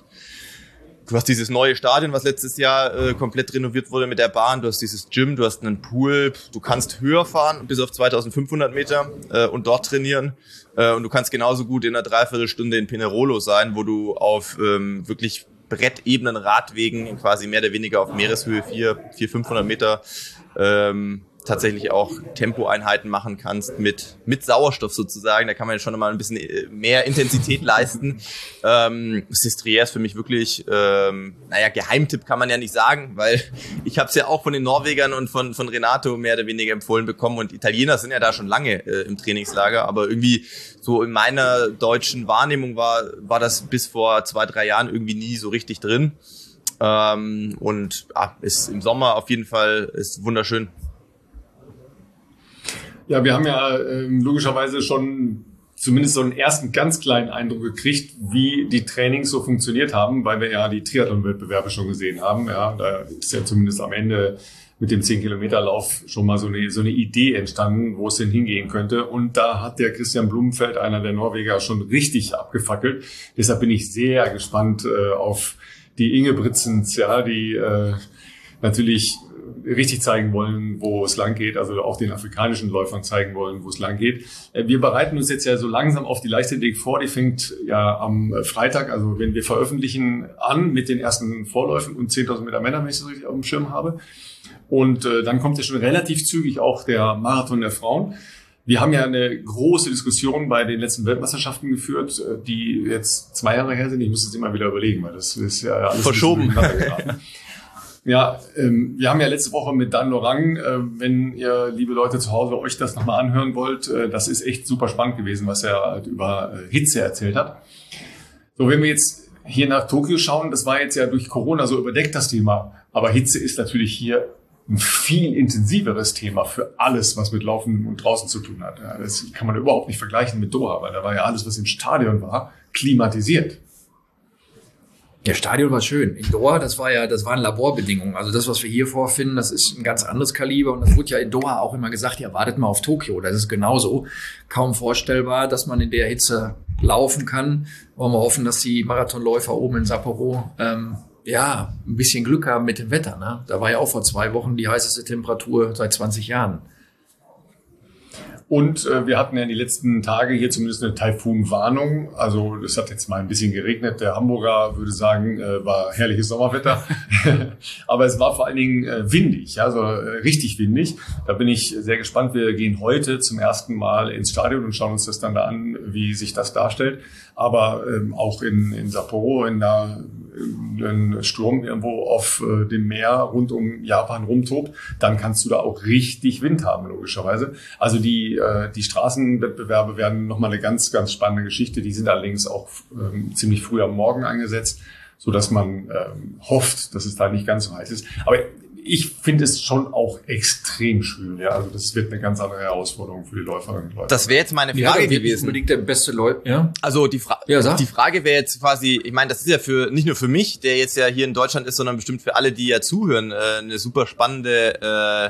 Du hast dieses neue Stadion, was letztes Jahr äh, komplett renoviert wurde mit der Bahn, du hast dieses Gym, du hast einen Pool, du kannst höher fahren bis auf zweitausendfünfhundert Meter äh, und dort trainieren äh, und du kannst genauso gut in einer Dreiviertelstunde in Pinerolo sein, wo du auf ähm, wirklich brettebenen Radwegen quasi mehr oder weniger auf Meereshöhe vier, vier, fünfhundert Meter ähm, tatsächlich auch Tempoeinheiten machen kannst mit mit Sauerstoff sozusagen. Da kann man ja schon mal ein bisschen mehr Intensität leisten. Ähm, Sestriere ist für mich wirklich, ähm, naja, Geheimtipp kann man ja nicht sagen, weil ich habe es ja auch von den Norwegern und von von Renato mehr oder weniger empfohlen bekommen und Italiener sind ja da schon lange äh, im Trainingslager, aber irgendwie so in meiner deutschen Wahrnehmung war war das bis vor zwei, drei Jahren irgendwie nie so richtig drin. Ähm, und ah, ist im Sommer auf jeden Fall ist wunderschön. Ja, wir haben ja äh, logischerweise schon zumindest so einen ersten ganz kleinen Eindruck gekriegt, wie die Trainings so funktioniert haben, weil wir ja die Triathlon-Wettbewerbe schon gesehen haben. Ja, da ist ja zumindest am Ende mit dem zehn-Kilometer-Lauf schon mal so eine, so eine Idee entstanden, wo es denn hingehen könnte. Und da hat der Christian Blumenfeld, einer der Norweger, schon richtig abgefackelt. Deshalb bin ich sehr gespannt äh, auf die Ingebrigtsens, ja, die äh, natürlich richtig zeigen wollen, wo es lang geht, also auch den afrikanischen Läufern zeigen wollen, wo es lang geht. Wir bereiten uns jetzt ja so langsam auf die Leichtathletik vor. Die fängt ja am Freitag, also wenn wir veröffentlichen, an mit den ersten Vorläufen und zehntausend Meter Männer, wenn ich das richtig auf dem Schirm habe. Und äh, dann kommt ja schon relativ zügig auch der Marathon der Frauen. Wir haben ja eine große Diskussion bei den letzten Weltmeisterschaften geführt, die jetzt zwei Jahre her sind. Ich muss jetzt immer wieder überlegen, weil das ist ja alles verschoben. Ja, ähm, wir haben ja letzte Woche mit Dan Lorang, äh, wenn ihr, liebe Leute zu Hause, euch das nochmal anhören wollt, äh, das ist echt super spannend gewesen, was er halt über äh, Hitze erzählt hat. So, wenn wir jetzt hier nach Tokio schauen, das war jetzt ja durch Corona so überdeckt, das Thema, aber Hitze ist natürlich hier ein viel intensiveres Thema für alles, was mit Laufen und draußen zu tun hat. Ja, das kann man überhaupt nicht vergleichen mit Doha, weil da war ja alles, was im Stadion war, klimatisiert. Der Stadion war schön. In Doha, das war ja, das waren Laborbedingungen. Also das, was wir hier vorfinden, das ist ein ganz anderes Kaliber. Und das wurde ja in Doha auch immer gesagt, ja, wartet mal auf Tokio. Das ist genauso. Kaum vorstellbar, dass man in der Hitze laufen kann. Wollen wir hoffen, dass die Marathonläufer oben in Sapporo, ähm, ja, ein bisschen Glück haben mit dem Wetter, ne? Da war ja auch vor zwei Wochen die heißeste Temperatur seit zwanzig Jahren. Und äh, wir hatten ja in die letzten Tage hier zumindest eine Taifun-Warnung. Also es hat jetzt mal ein bisschen geregnet. Der Hamburger würde sagen, äh, war herrliches Sommerwetter. Aber es war vor allen Dingen äh, windig, also äh, richtig windig. Da bin ich sehr gespannt. Wir gehen heute zum ersten Mal ins Stadion und schauen uns das dann da an, wie sich das darstellt. Aber ähm, auch in, in Sapporo, in der ein Sturm irgendwo auf äh, dem Meer rund um Japan rumtobt, dann kannst du da auch richtig Wind haben, logischerweise. Also die äh, die Straßenwettbewerbe werden nochmal eine ganz, ganz spannende Geschichte. Die sind allerdings auch ähm, ziemlich früh am Morgen eingesetzt, so dass man ähm, hofft, dass es da nicht ganz so heiß ist. Aber ich finde es schon auch extrem schwül. Ja? Also das wird eine ganz andere Herausforderung für die Läuferinnen und Läufer. Das wäre jetzt meine Frage ja, gewesen. Nicht unbedingt der beste Läufer, ja? Also die, Fra- ja, sag. die Frage wäre jetzt quasi, ich meine, das ist ja für nicht nur für mich, der jetzt ja hier in Deutschland ist, sondern bestimmt für alle, die ja zuhören, äh, eine super spannende äh,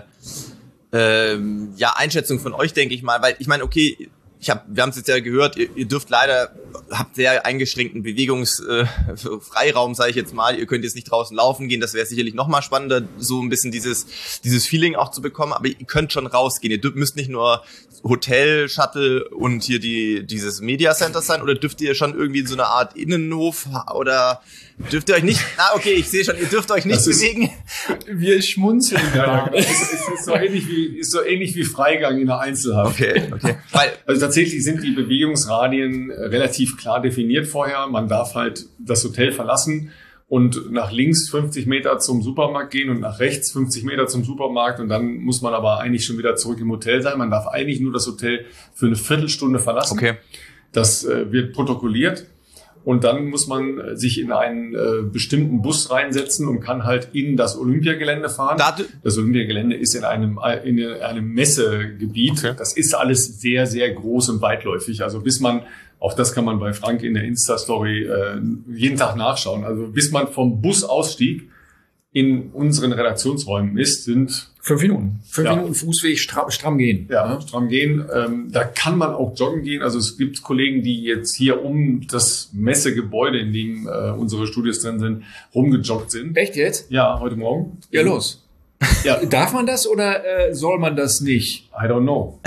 äh, ja, Einschätzung von euch, denke ich mal. Weil ich meine, okay, ich hab, wir haben es jetzt ja gehört, ihr, ihr dürft leider, habt sehr eingeschränkten Bewegungsfreiraum, äh, sage ich jetzt mal. Ihr könnt jetzt nicht draußen laufen gehen, das wäre sicherlich noch mal spannender, so ein bisschen dieses dieses Feeling auch zu bekommen. Aber ihr könnt schon rausgehen. Ihr dürft, müsst nicht nur Hotel, Shuttle und hier die dieses Media Center sein, oder dürft ihr schon irgendwie in so eine Art Innenhof oder dürft ihr euch nicht, ah okay, ich sehe schon, ihr dürft euch nicht das bewegen. Ist, wir schmunzeln ja, es, es ist so ähnlich wie ist so ähnlich wie Freigang in der Einzelhaft. Okay, okay. Weil, also tatsächlich sind die Bewegungsradien relativ klar definiert vorher. Man darf halt das Hotel verlassen und nach links fünfzig Meter zum Supermarkt gehen und nach rechts fünfzig Meter zum Supermarkt, und dann muss man aber eigentlich schon wieder zurück im Hotel sein. Man darf eigentlich nur das Hotel für eine Viertelstunde verlassen. Okay. Das äh, wird protokolliert. Und dann muss man sich in einen äh, bestimmten Bus reinsetzen und kann halt in das Olympiagelände fahren. Das Olympiagelände ist in einem, in einem Messegebiet. Okay. Das ist alles sehr, sehr groß und weitläufig. Also bis man, auch das kann man bei Frank in der Insta-Story äh, jeden Tag nachschauen. Also bis man vom Bus ausstieg, in unseren Redaktionsräumen ist, sind fünf Minuten. Fünf ja. Minuten Fußweg stramm, stramm gehen. Ja, stramm gehen. Ähm, da kann man auch joggen gehen. Also es gibt Kollegen, die jetzt hier um das Messegebäude, in dem äh, unsere Studios drin sind, rumgejoggt sind. Echt jetzt? Ja, heute Morgen. Ja, los. Ja. Darf man das oder äh, soll man das nicht? I don't know.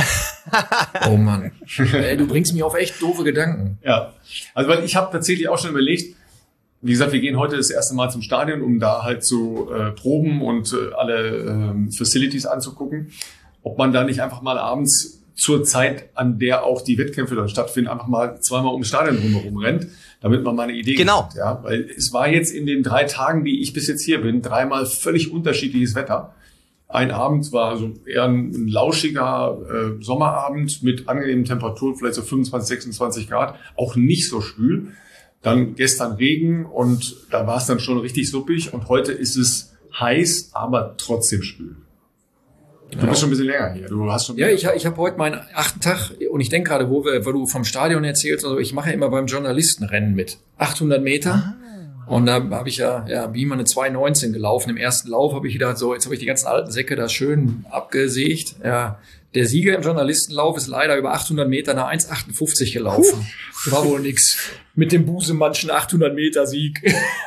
Oh Mann. Ey, du bringst mich auf echt doofe Gedanken. Ja, also weil ich habe tatsächlich auch schon überlegt, wie gesagt, wir gehen heute das erste Mal zum Stadion, um da halt zu äh, proben und äh, alle ähm, Facilities anzugucken. Ob man da nicht einfach mal abends zur Zeit, an der auch die Wettkämpfe dann stattfinden, einfach mal zweimal ums Stadion rumherum rennt, damit man mal eine Idee genau. hat. Ja, weil es war jetzt in den drei Tagen, die ich bis jetzt hier bin, dreimal völlig unterschiedliches Wetter. Ein Abend war so eher ein lauschiger äh, Sommerabend mit angenehmen Temperaturen, vielleicht so fünfundzwanzig, sechsundzwanzig Grad, auch nicht so schwül. Dann gestern Regen und da war es dann schon richtig suppig, und heute ist es heiß, aber trotzdem schwül. Du bist schon ein bisschen länger hier. Du hast schon ja, ich, ich habe heute meinen achten Tag und ich denke gerade, wo wir, wo du vom Stadion erzählst, also ich mache ja immer beim Journalistenrennen mit. achthundert Meter. Ah. Und da habe ich ja, ja, wie immer eine zwei neunzehn gelaufen. Im ersten Lauf habe ich gedacht, so, jetzt habe ich die ganzen alten Säcke da schön abgesägt. Ja, der Sieger im Journalistenlauf ist leider über achthundert Meter nach eins achtundfünfzig gelaufen. Puh. War wohl nix. Mit dem Busemannschen achthundert Meter Sieg.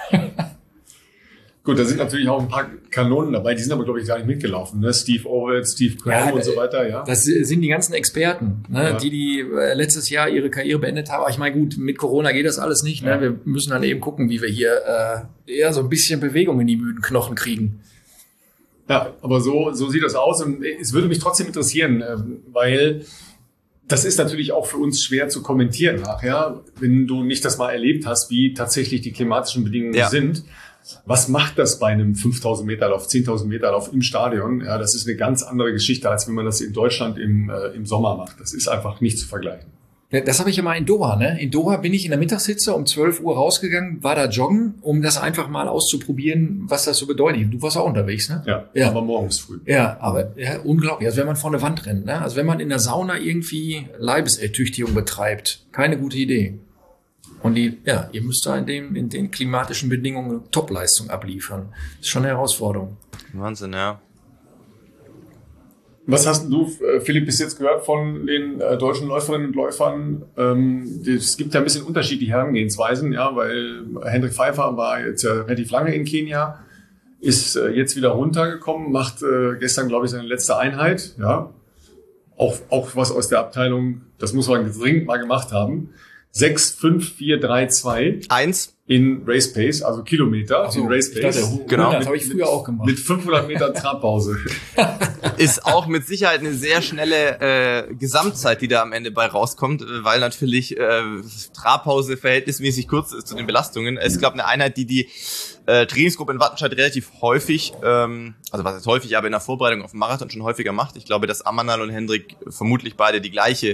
Gut, da sind natürlich auch ein paar Kanonen dabei, die sind aber, glaube ich, gar nicht mitgelaufen. Ne? Steve Ovett, Steve Crown ja, und so weiter, ja. Das sind die ganzen Experten, ne? Ja. die, die letztes Jahr ihre Karriere beendet haben. Aber ich meine, gut, mit Corona geht das alles nicht. Ne? Ja. Wir müssen dann eben gucken, wie wir hier äh, eher so ein bisschen Bewegung in die müden Knochen kriegen. Ja, aber so, so sieht das aus. Und es würde mich trotzdem interessieren, weil das ist natürlich auch für uns schwer zu kommentieren nachher, wenn du nicht das mal erlebt hast, wie tatsächlich die klimatischen Bedingungen ja. sind. Was macht das bei einem fünftausend Meter Lauf, zehntausend Meter Lauf im Stadion? Ja, das ist eine ganz andere Geschichte, als wenn man das in Deutschland im, äh, im Sommer macht. Das ist einfach nicht zu vergleichen. Ja, das habe ich ja mal in Doha. Ne? In Doha bin ich in der Mittagshitze um zwölf Uhr rausgegangen, war da joggen, um das einfach mal auszuprobieren, was das so bedeutet. Du warst auch unterwegs, ne? Ja, ja. Aber morgens früh. Ja, aber ja, unglaublich. Also wenn man vor eine Wand rennt, ne? Also wenn man in der Sauna irgendwie Leibesertüchtigung betreibt, keine gute Idee. Und die, ja, ihr müsst da in dem, in den klimatischen Bedingungen Topleistung abliefern. Das ist schon eine Herausforderung. Wahnsinn, ja. Was hast du, Philipp, bis jetzt gehört von den äh, deutschen Läuferinnen und Läufern? Ähm, es gibt ja ein bisschen unterschiedliche Herangehensweisen, ja, weil Hendrik Pfeiffer war jetzt ja relativ lange in Kenia, ist äh, jetzt wieder runtergekommen, macht äh, gestern, glaube ich, seine letzte Einheit, ja. Auch, auch was aus der Abteilung, das muss man dringend mal gemacht haben. sechs, fünf, vier, drei, zwei. Eins. In Race Pace, also Kilometer so, in Race Pace. Dachte, genau. Das habe ich früher auch gemacht. Mit fünfhundert Metern Trabpause. Ist auch mit Sicherheit eine sehr schnelle äh, Gesamtzeit, die da am Ende bei rauskommt, weil natürlich äh, Trabpause verhältnismäßig kurz ist zu den Belastungen. Es gab eine Einheit, die die äh, Trainingsgruppe in Wattenscheid relativ häufig, ähm, also was heißt häufig, aber in der Vorbereitung auf den Marathon schon häufiger macht. Ich glaube, dass Amanal und Hendrik vermutlich beide die gleiche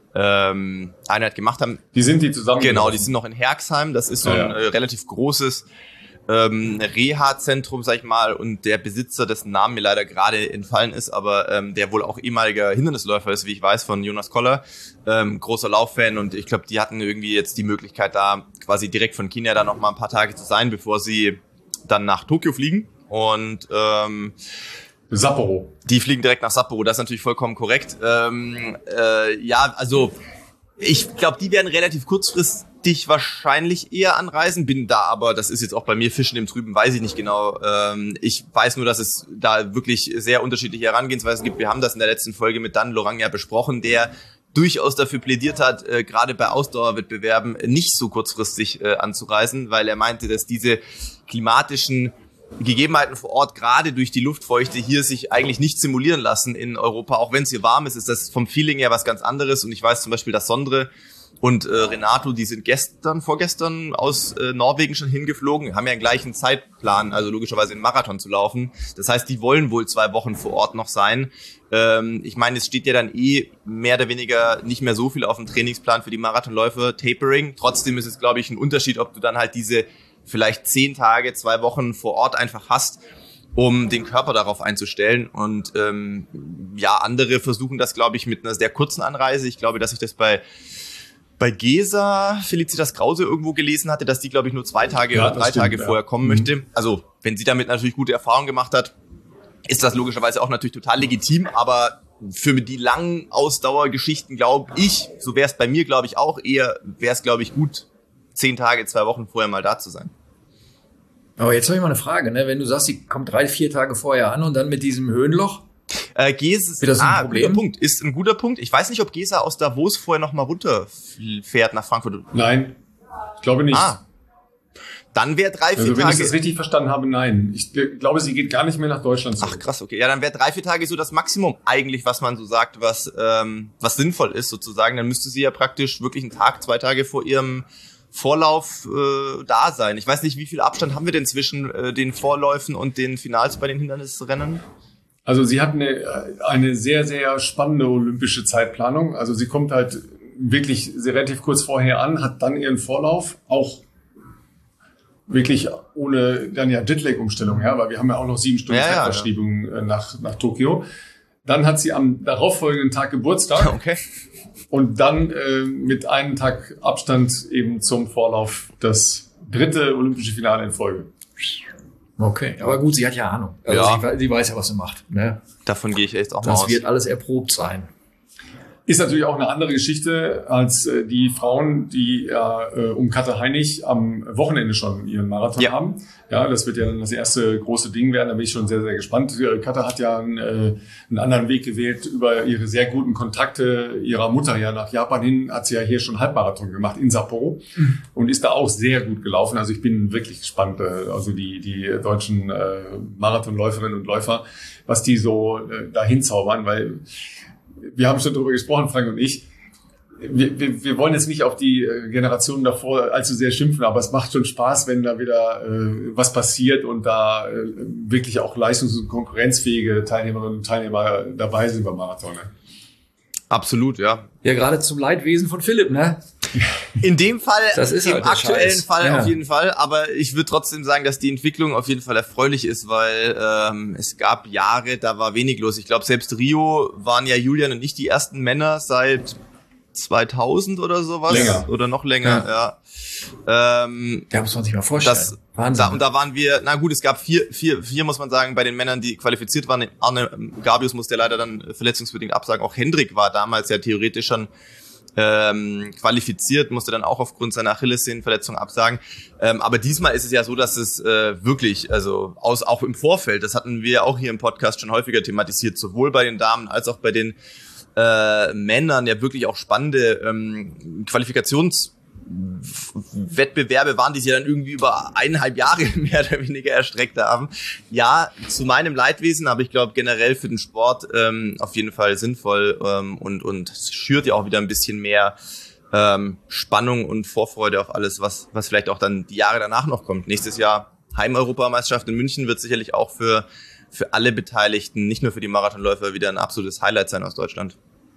ähm, Einheit gemacht haben. Die sind die zusammen. Genau, die sind noch in Herxheim. Das ist so ein ja, ja. Äh, relativ großes ähm, Reha-Zentrum, sag ich mal. Und der Besitzer, dessen Namen mir leider gerade entfallen ist, aber ähm, der wohl auch ehemaliger Hindernisläufer ist, wie ich weiß, von Jonas Koller, ähm, großer Lauffan. Und ich glaube, die hatten irgendwie jetzt die Möglichkeit, da quasi direkt von Kenia da noch mal ein paar Tage zu sein, bevor sie dann nach Tokio fliegen. Und ähm, Sapporo. Die fliegen direkt nach Sapporo, das ist natürlich vollkommen korrekt. Ähm, äh, ja, also ich glaube, die werden relativ kurzfristig wahrscheinlich eher anreisen, bin da aber, das ist jetzt auch bei mir Fischen im Trüben, weiß ich nicht genau. Ähm, ich weiß nur, dass es da wirklich sehr unterschiedliche Herangehensweisen gibt. Wir haben das in der letzten Folge mit Dan Lorang ja besprochen, der durchaus dafür plädiert hat, äh, gerade bei Ausdauerwettbewerben nicht so kurzfristig äh, anzureisen, weil er meinte, dass diese klimatischen Gegebenheiten vor Ort gerade durch die Luftfeuchte hier sich eigentlich nicht simulieren lassen in Europa. Auch wenn es hier warm ist, ist das vom Feeling her was ganz anderes. Und ich weiß zum Beispiel, dass Sondre und äh, Renato, die sind gestern, vorgestern aus äh, Norwegen schon hingeflogen, haben ja einen gleichen Zeitplan, also logischerweise einen Marathon zu laufen. Das heißt, die wollen wohl zwei Wochen vor Ort noch sein. Ähm, ich meine, es steht ja dann eh mehr oder weniger nicht mehr so viel auf dem Trainingsplan für die Marathonläufer, Tapering. Trotzdem ist es, glaube ich, ein Unterschied, ob du dann halt diese vielleicht zehn Tage, zwei Wochen vor Ort einfach hast, um den Körper darauf einzustellen. Und ähm, ja, andere versuchen das, glaube ich, mit einer sehr kurzen Anreise. Ich glaube, dass ich das bei bei Gesa, Felicitas Krause irgendwo gelesen hatte, dass die, glaube ich, nur zwei Tage ja, oder drei stimmt, Tage ja. vorher kommen mhm. möchte. Also, wenn sie damit natürlich gute Erfahrungen gemacht hat, ist das logischerweise auch natürlich total legitim. Aber für die langen Ausdauergeschichten, glaube ich, so wäre es bei mir, glaube ich, auch eher, wäre es, glaube ich, gut, zehn Tage, zwei Wochen vorher mal da zu sein. Aber jetzt habe ich mal eine Frage, ne? Wenn du sagst, sie kommt drei, vier Tage vorher an und dann mit diesem Höhenloch, äh, Gesa, wird das ein ah, Problem? Guter Punkt, ist ein guter Punkt. Ich weiß nicht, ob Gesa aus Davos vorher noch mal runterfährt nach Frankfurt. Nein, ich glaube nicht. Ah, dann wäre drei, vier also, wenn Tage... ich das richtig verstanden habe, nein. Ich glaube, sie geht gar nicht mehr nach Deutschland zurück. Ach krass, okay. Ja, dann wäre drei, vier Tage so das Maximum eigentlich, was man so sagt, was ähm, was sinnvoll ist sozusagen. Dann müsste sie ja praktisch wirklich einen Tag, zwei Tage vor ihrem Vorlauf äh, da sein. Ich weiß nicht, wie viel Abstand haben wir denn zwischen äh, den Vorläufen und den Finals bei den Hindernisrennen? Also sie hat eine, eine sehr, sehr spannende olympische Zeitplanung. Also sie kommt halt wirklich sehr relativ kurz vorher an, hat dann ihren Vorlauf, auch wirklich ohne dann ja Jetlag-Umstellung, ja, weil wir haben ja auch noch sieben Stunden ja, Zeitverschiebung ja, ja. nach, nach Tokio. Dann hat sie am darauffolgenden Tag Geburtstag. Okay. Und dann äh, mit einem Tag Abstand eben zum Vorlauf das dritte olympische Finale in Folge. Okay, aber gut, sie hat ja Ahnung. Also Ja. Sie, sie weiß ja, was sie macht. Ne? Davon gehe ich echt auch mal Das aus. wird alles erprobt sein. Ist natürlich auch eine andere Geschichte als äh, die Frauen, die ja äh, um Katja Heinig am Wochenende schon ihren Marathon Ja. haben. Ja, das wird ja dann das erste große Ding werden. Da bin ich schon sehr, sehr gespannt. Äh, Katja hat ja einen, äh, einen anderen Weg gewählt über ihre sehr guten Kontakte ihrer Mutter ja nach Japan hin. Hat sie ja hier schon Halbmarathon gemacht in Sapporo mhm. und ist da auch sehr gut gelaufen. Also ich bin wirklich gespannt. Äh, also die die deutschen äh, Marathonläuferinnen und Läufer, was die so äh, da hinzaubern, weil wir haben schon darüber gesprochen, Frank und ich. Wir, wir, wir wollen jetzt nicht auf die Generationen davor allzu sehr schimpfen, aber es macht schon Spaß, wenn da wieder äh, was passiert und da äh, wirklich auch leistungs- und konkurrenzfähige Teilnehmerinnen und Teilnehmer dabei sind beim Marathon. Ne? Absolut, ja. Ja, gerade zum Leidwesen von Philipp, ne? In dem Fall, Das ist im halt der aktuellen Scheiß. Fall Ja. auf jeden Fall, aber ich würde trotzdem sagen, dass die Entwicklung auf jeden Fall erfreulich ist, weil ähm, es gab Jahre, da war wenig los. Ich glaube, selbst Rio waren ja Julian und ich die ersten Männer seit zweitausend oder sowas. Länger. Oder noch länger, ja. Ähm, Da muss man sich mal vorstellen. das, Wahnsinn. da, und da waren wir, na gut, es gab vier, vier, vier muss man sagen, bei den Männern, die qualifiziert waren. Arne Gabius musste ja leider dann verletzungsbedingt absagen. Auch Hendrik war damals ja theoretisch schon ähm, qualifiziert, musste dann auch aufgrund seiner Achillessehnenverletzung absagen. Ähm, aber diesmal ist es ja so, dass es äh, wirklich, also aus auch im Vorfeld, das hatten wir auch hier im Podcast schon häufiger thematisiert, sowohl bei den Damen als auch bei den äh, Männern ja wirklich auch spannende ähm, Qualifikations Wettbewerbe waren, die sie dann irgendwie über eineinhalb Jahre mehr oder weniger erstreckt haben. Ja, zu meinem Leidwesen, aber ich glaube generell für den Sport ähm, auf jeden Fall sinnvoll ähm, und und es schürt ja auch wieder ein bisschen mehr ähm, Spannung und Vorfreude auf alles, was was vielleicht auch dann die Jahre danach noch kommt. Nächstes Jahr Heimeuropameisterschaft in München wird sicherlich auch für für alle Beteiligten, nicht nur für die Marathonläufer, wieder ein absolutes Highlight sein aus Deutschland.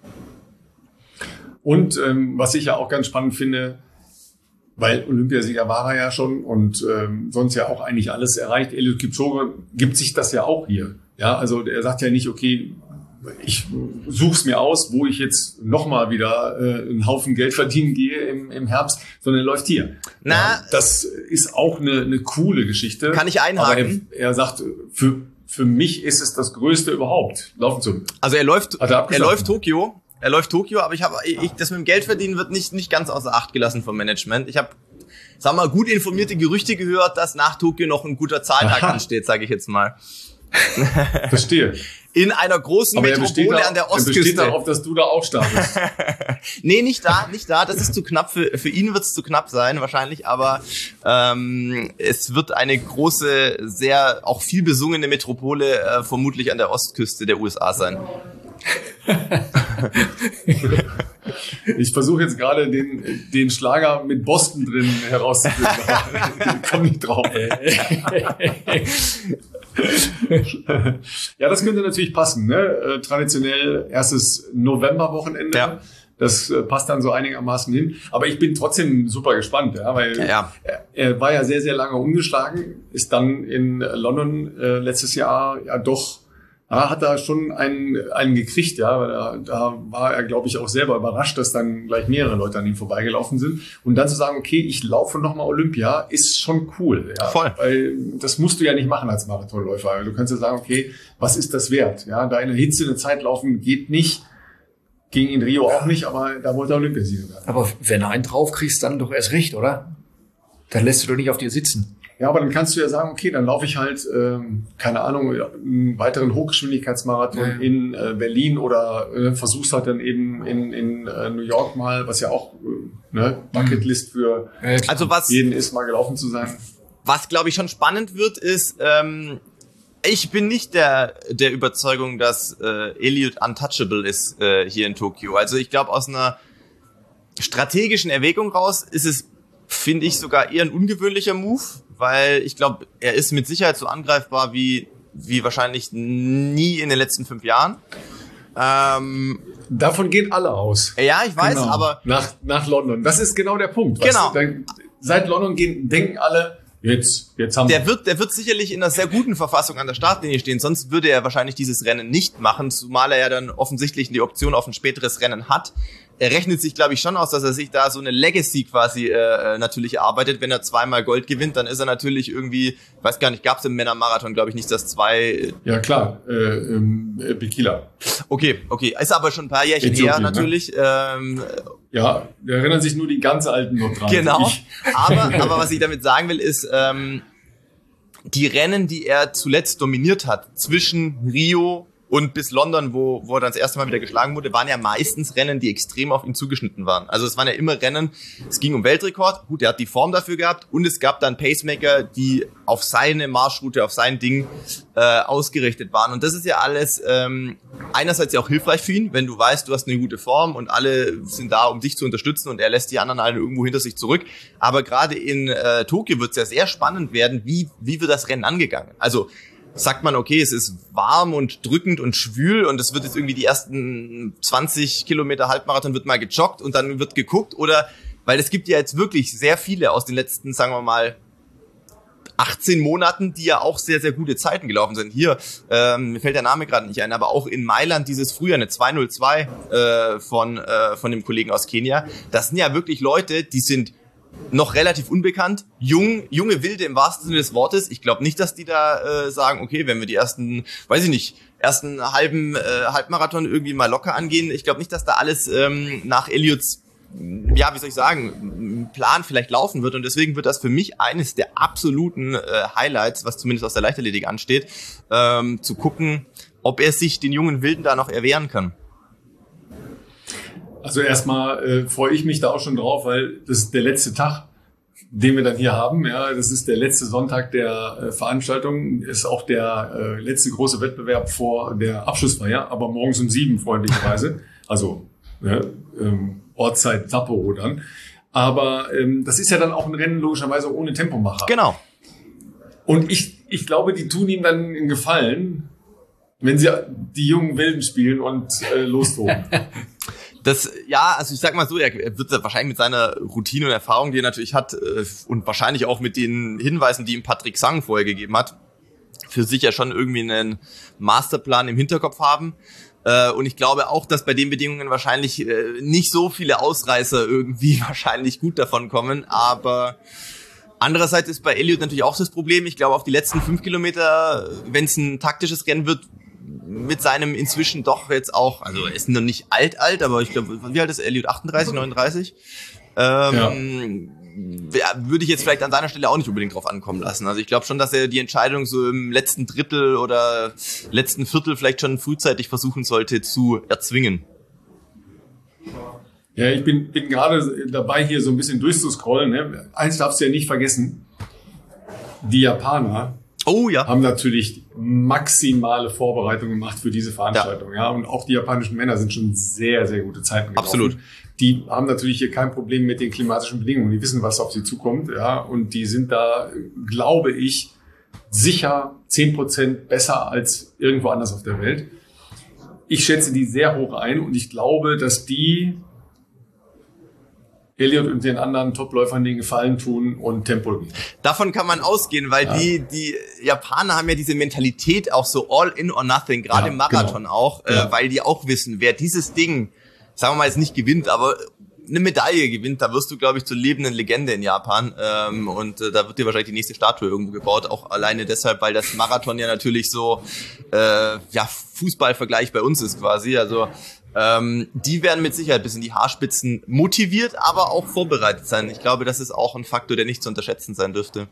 Und ähm, was ich ja auch ganz spannend finde, weil Olympiasieger war er ja schon und ähm, sonst ja auch eigentlich alles erreicht. Eliud Kipchoge gibt sich das ja auch hier. Ja, also er sagt ja nicht, okay, ich such's mir aus, wo ich jetzt nochmal wieder äh, einen Haufen Geld verdienen gehe im, im Herbst, sondern er läuft hier. Na, ja, das ist auch eine, eine coole Geschichte. Kann ich einhaken? Aber er, er sagt, für, für mich ist es das Größte überhaupt, laufen zu. Also er läuft, Hat er er abgesagt? läuft Tokio. Er läuft Tokio, aber ich habe, ich, das mit dem Geldverdienen wird nicht nicht ganz außer Acht gelassen vom Management. Ich habe, sag mal, gut informierte Gerüchte gehört, dass nach Tokio noch ein guter Zahltag Aha. ansteht, sage ich jetzt mal. Verstehe. In einer großen Aber er besteht, Metropole da, an der er besteht Ostküste. darauf, dass du da auch startest. Nee, nicht da, nicht da. Das ist zu knapp. Für, für ihn wird es zu knapp sein, wahrscheinlich. Aber ähm, es wird eine große, sehr auch viel besungene Metropole äh, vermutlich an der Ostküste der U S A sein. Ich versuche jetzt gerade den, den Schlager mit Boston drin herauszufinden, aber ich komme nicht drauf. Ja, das könnte natürlich passen, ne? Äh, traditionell erstes Novemberwochenende. Ja. Das äh, passt dann so einigermaßen hin. Aber ich bin trotzdem super gespannt, ja, weil Ja, ja. Er, er war ja sehr, sehr lange umgeschlagen, ist dann in London äh, letztes Jahr ja doch, ja, hat er schon einen, einen gekriegt, ja, weil da, da war er, glaube ich, auch selber überrascht, dass dann gleich mehrere Leute an ihm vorbeigelaufen sind. Und dann zu sagen, okay, ich laufe nochmal Olympia, ist schon cool. Ja, Voll. Weil das musst du ja nicht machen als Marathonläufer. Du kannst ja sagen, okay, was ist das wert? Ja, da in der Hitze eine Zeit laufen geht nicht. Ging in Rio auch nicht, aber da wollte er Olympiasieger werden. Aber wenn du einen draufkriegst, dann doch erst recht, oder? Dann lässt du doch nicht auf dir sitzen. Ja, aber dann kannst du ja sagen, okay, dann laufe ich halt, ähm, keine Ahnung, einen weiteren Hochgeschwindigkeitsmarathon Ja. in äh, Berlin oder äh, versuchst halt dann eben in, in äh, New York mal, was ja auch äh, ne, Bucketlist für Also was, jeden ist, mal gelaufen zu sein. was glaube ich schon spannend wird, ist, ähm, ich bin nicht der der Überzeugung, dass äh, Eliud untouchable ist äh, hier in Tokio. Also ich glaube, aus einer strategischen Erwägung raus ist es, finde ich, sogar eher ein ungewöhnlicher Move, weil ich glaube, er ist mit Sicherheit so angreifbar wie wie wahrscheinlich nie in den letzten fünf Jahren. Ähm, Davon gehen alle aus. ja, ich weiß, Genau. aber Nach, nach London. Das ist genau der Punkt. Genau. Weißt du, dann, seit London gehen, denken alle, Jetzt, jetzt haben der wird, der wird sicherlich in einer sehr guten Verfassung an der Startlinie stehen, sonst würde er wahrscheinlich dieses Rennen nicht machen, zumal er ja dann offensichtlich die Option auf ein späteres Rennen hat. Er rechnet sich, glaube ich, schon aus, dass er sich da so eine Legacy quasi äh, natürlich erarbeitet. Wenn er zweimal Gold gewinnt, dann ist er natürlich irgendwie, weiß gar nicht, gab es im Männermarathon, glaube ich, nicht das zwei... Ja, klar, äh, ähm, äh, Bikila. Okay, okay, ist aber schon ein paar Jährchen Äthiopien, her natürlich. Ne? Ähm, ja, da erinnern sich nur die ganz Alten noch dran. Genau, Ich. aber, aber was ich damit sagen will, ist, ähm, die Rennen, die er zuletzt dominiert hat, zwischen Rio und bis London, wo, wo er dann das erste Mal wieder geschlagen wurde, waren ja meistens Rennen, die extrem auf ihn zugeschnitten waren. Also es waren ja immer Rennen, es ging um Weltrekord, gut, er hat die Form dafür gehabt und es gab dann Pacemaker, die auf seine Marschroute, auf sein Ding äh, ausgerichtet waren. Und das ist ja alles ähm, einerseits ja auch hilfreich für ihn, wenn du weißt, du hast eine gute Form und alle sind da, um dich zu unterstützen und er lässt die anderen alle irgendwo hinter sich zurück. Aber gerade in äh, Tokio wird es ja sehr spannend werden, wie, wie wird das Rennen angegangen. Also sagt man, okay, es ist warm und drückend und schwül und es wird jetzt irgendwie die ersten zwanzig Kilometer Halbmarathon wird mal gejoggt und dann wird geguckt oder, weil es gibt ja jetzt wirklich sehr viele aus den letzten, sagen wir mal, achtzehn Monaten, die ja auch sehr, sehr gute Zeiten gelaufen sind. Hier, ähm, mir fällt der Name gerade nicht ein, aber auch in Mailand dieses Frühjahr, eine zwei null zwei äh, von, äh, von dem Kollegen aus Kenia. Das sind ja wirklich Leute, die sind noch relativ unbekannt, jung, junge Wilde im wahrsten Sinne des Wortes. Ich glaube nicht, dass die da äh, sagen, okay, wenn wir die ersten, weiß ich nicht, ersten halben äh, Halbmarathon irgendwie mal locker angehen. Ich glaube nicht, dass da alles ähm, nach Elliots, ja, wie soll ich sagen, Plan vielleicht laufen wird. Und deswegen wird das für mich eines der absoluten äh, Highlights, was zumindest aus der Leichtathletik ansteht, ähm, zu gucken, ob er sich den jungen Wilden da noch erwehren kann. Also erstmal äh, freue ich mich da auch schon drauf, weil das ist der letzte Tag, den wir dann hier haben. Ja, das ist der letzte Sonntag der äh, Veranstaltung, ist auch der äh, letzte große Wettbewerb vor der Abschlussfeier, aber morgens um sieben freundlicherweise, also ja, ähm, Ortszeit Sapporo dann. Aber ähm, das ist ja dann auch ein Rennen logischerweise ohne Tempomacher. Genau. Und ich ich glaube, die tun ihm dann einen Gefallen, wenn sie die jungen Wilden spielen und äh, lostoben. Das, ja, also ich sag mal so, er wird wahrscheinlich mit seiner Routine und Erfahrung, die er natürlich hat, und wahrscheinlich auch mit den Hinweisen, die ihm Patrick Sang vorher gegeben hat, für sich ja schon irgendwie einen Masterplan im Hinterkopf haben. Und ich glaube auch, dass bei den Bedingungen wahrscheinlich nicht so viele Ausreißer irgendwie wahrscheinlich gut davon kommen, aber andererseits ist bei Elliot natürlich auch das Problem, ich glaube auf die letzten fünf Kilometer, wenn es ein taktisches Rennen wird, mit seinem inzwischen doch jetzt auch, also er ist noch nicht alt, alt, aber ich glaube, wie alt ist Elliot? achtunddreißig, neununddreißig? Ähm, ja. Würde ich jetzt vielleicht an seiner Stelle auch nicht unbedingt drauf ankommen lassen. Also ich glaube schon, dass er die Entscheidung so im letzten Drittel oder letzten Viertel vielleicht schon frühzeitig versuchen sollte zu erzwingen. Ja, ich bin, bin gerade dabei, hier so ein bisschen durchzuscrollen. Ne? Eins darfst du ja nicht vergessen. Die Japaner Oh ja. haben natürlich maximale Vorbereitungen gemacht für diese Veranstaltung. Ja. ja, und auch die japanischen Männer sind schon sehr, sehr gute Zeiten gelaufen. Absolut. Die haben natürlich hier kein Problem mit den klimatischen Bedingungen. Die wissen, was auf sie zukommt. Ja, und die sind da, glaube ich, sicher zehn Prozent besser als irgendwo anders auf der Welt. Ich schätze die sehr hoch ein und ich glaube, dass die Elliot und den anderen Topläufern den Gefallen tun und Tempo geben. Davon kann man ausgehen, weil ja. die die Japaner haben ja diese Mentalität auch so all in or nothing, gerade ja, im Marathon genau. auch, äh, ja. weil die auch wissen, wer dieses Ding, sagen wir mal jetzt nicht gewinnt, aber eine Medaille gewinnt, da wirst du, glaube ich, zur lebenden Legende in Japan ähm, und äh, da wird dir wahrscheinlich die nächste Statue irgendwo gebaut, auch alleine deshalb, weil das Marathon ja natürlich so äh, ja Fußballvergleich bei uns ist quasi, also Ähm, die werden mit Sicherheit bis in die Haarspitzen motiviert, aber auch vorbereitet sein. Ich glaube, das ist auch ein Faktor, der nicht zu unterschätzen sein dürfte.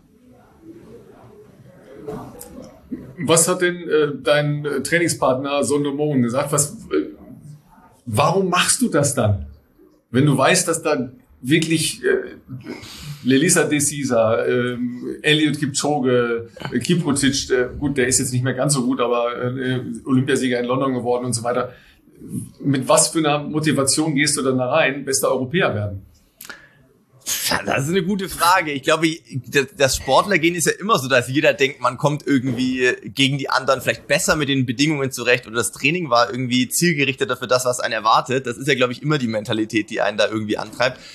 Was hat denn äh, dein äh, Trainingspartner Sondermohn gesagt? Was, äh, warum machst du das dann? Wenn du weißt, dass da wirklich äh, Lelisa de Siza, äh, Elliot Kipchoge, äh, Kipruzic, äh, gut, der ist jetzt nicht mehr ganz so gut, aber äh, Olympiasieger in London geworden und so weiter. Mit was für einer Motivation gehst du dann da rein, bester Europäer werden? Das ist eine gute Frage. Ich glaube, das Sportlergehen ist ja immer so, dass jeder denkt, man kommt irgendwie gegen die anderen vielleicht besser mit den Bedingungen zurecht oder das Training war irgendwie zielgerichteter für das, was einen erwartet. Das ist ja, glaube ich, immer die Mentalität, die einen da irgendwie antreibt.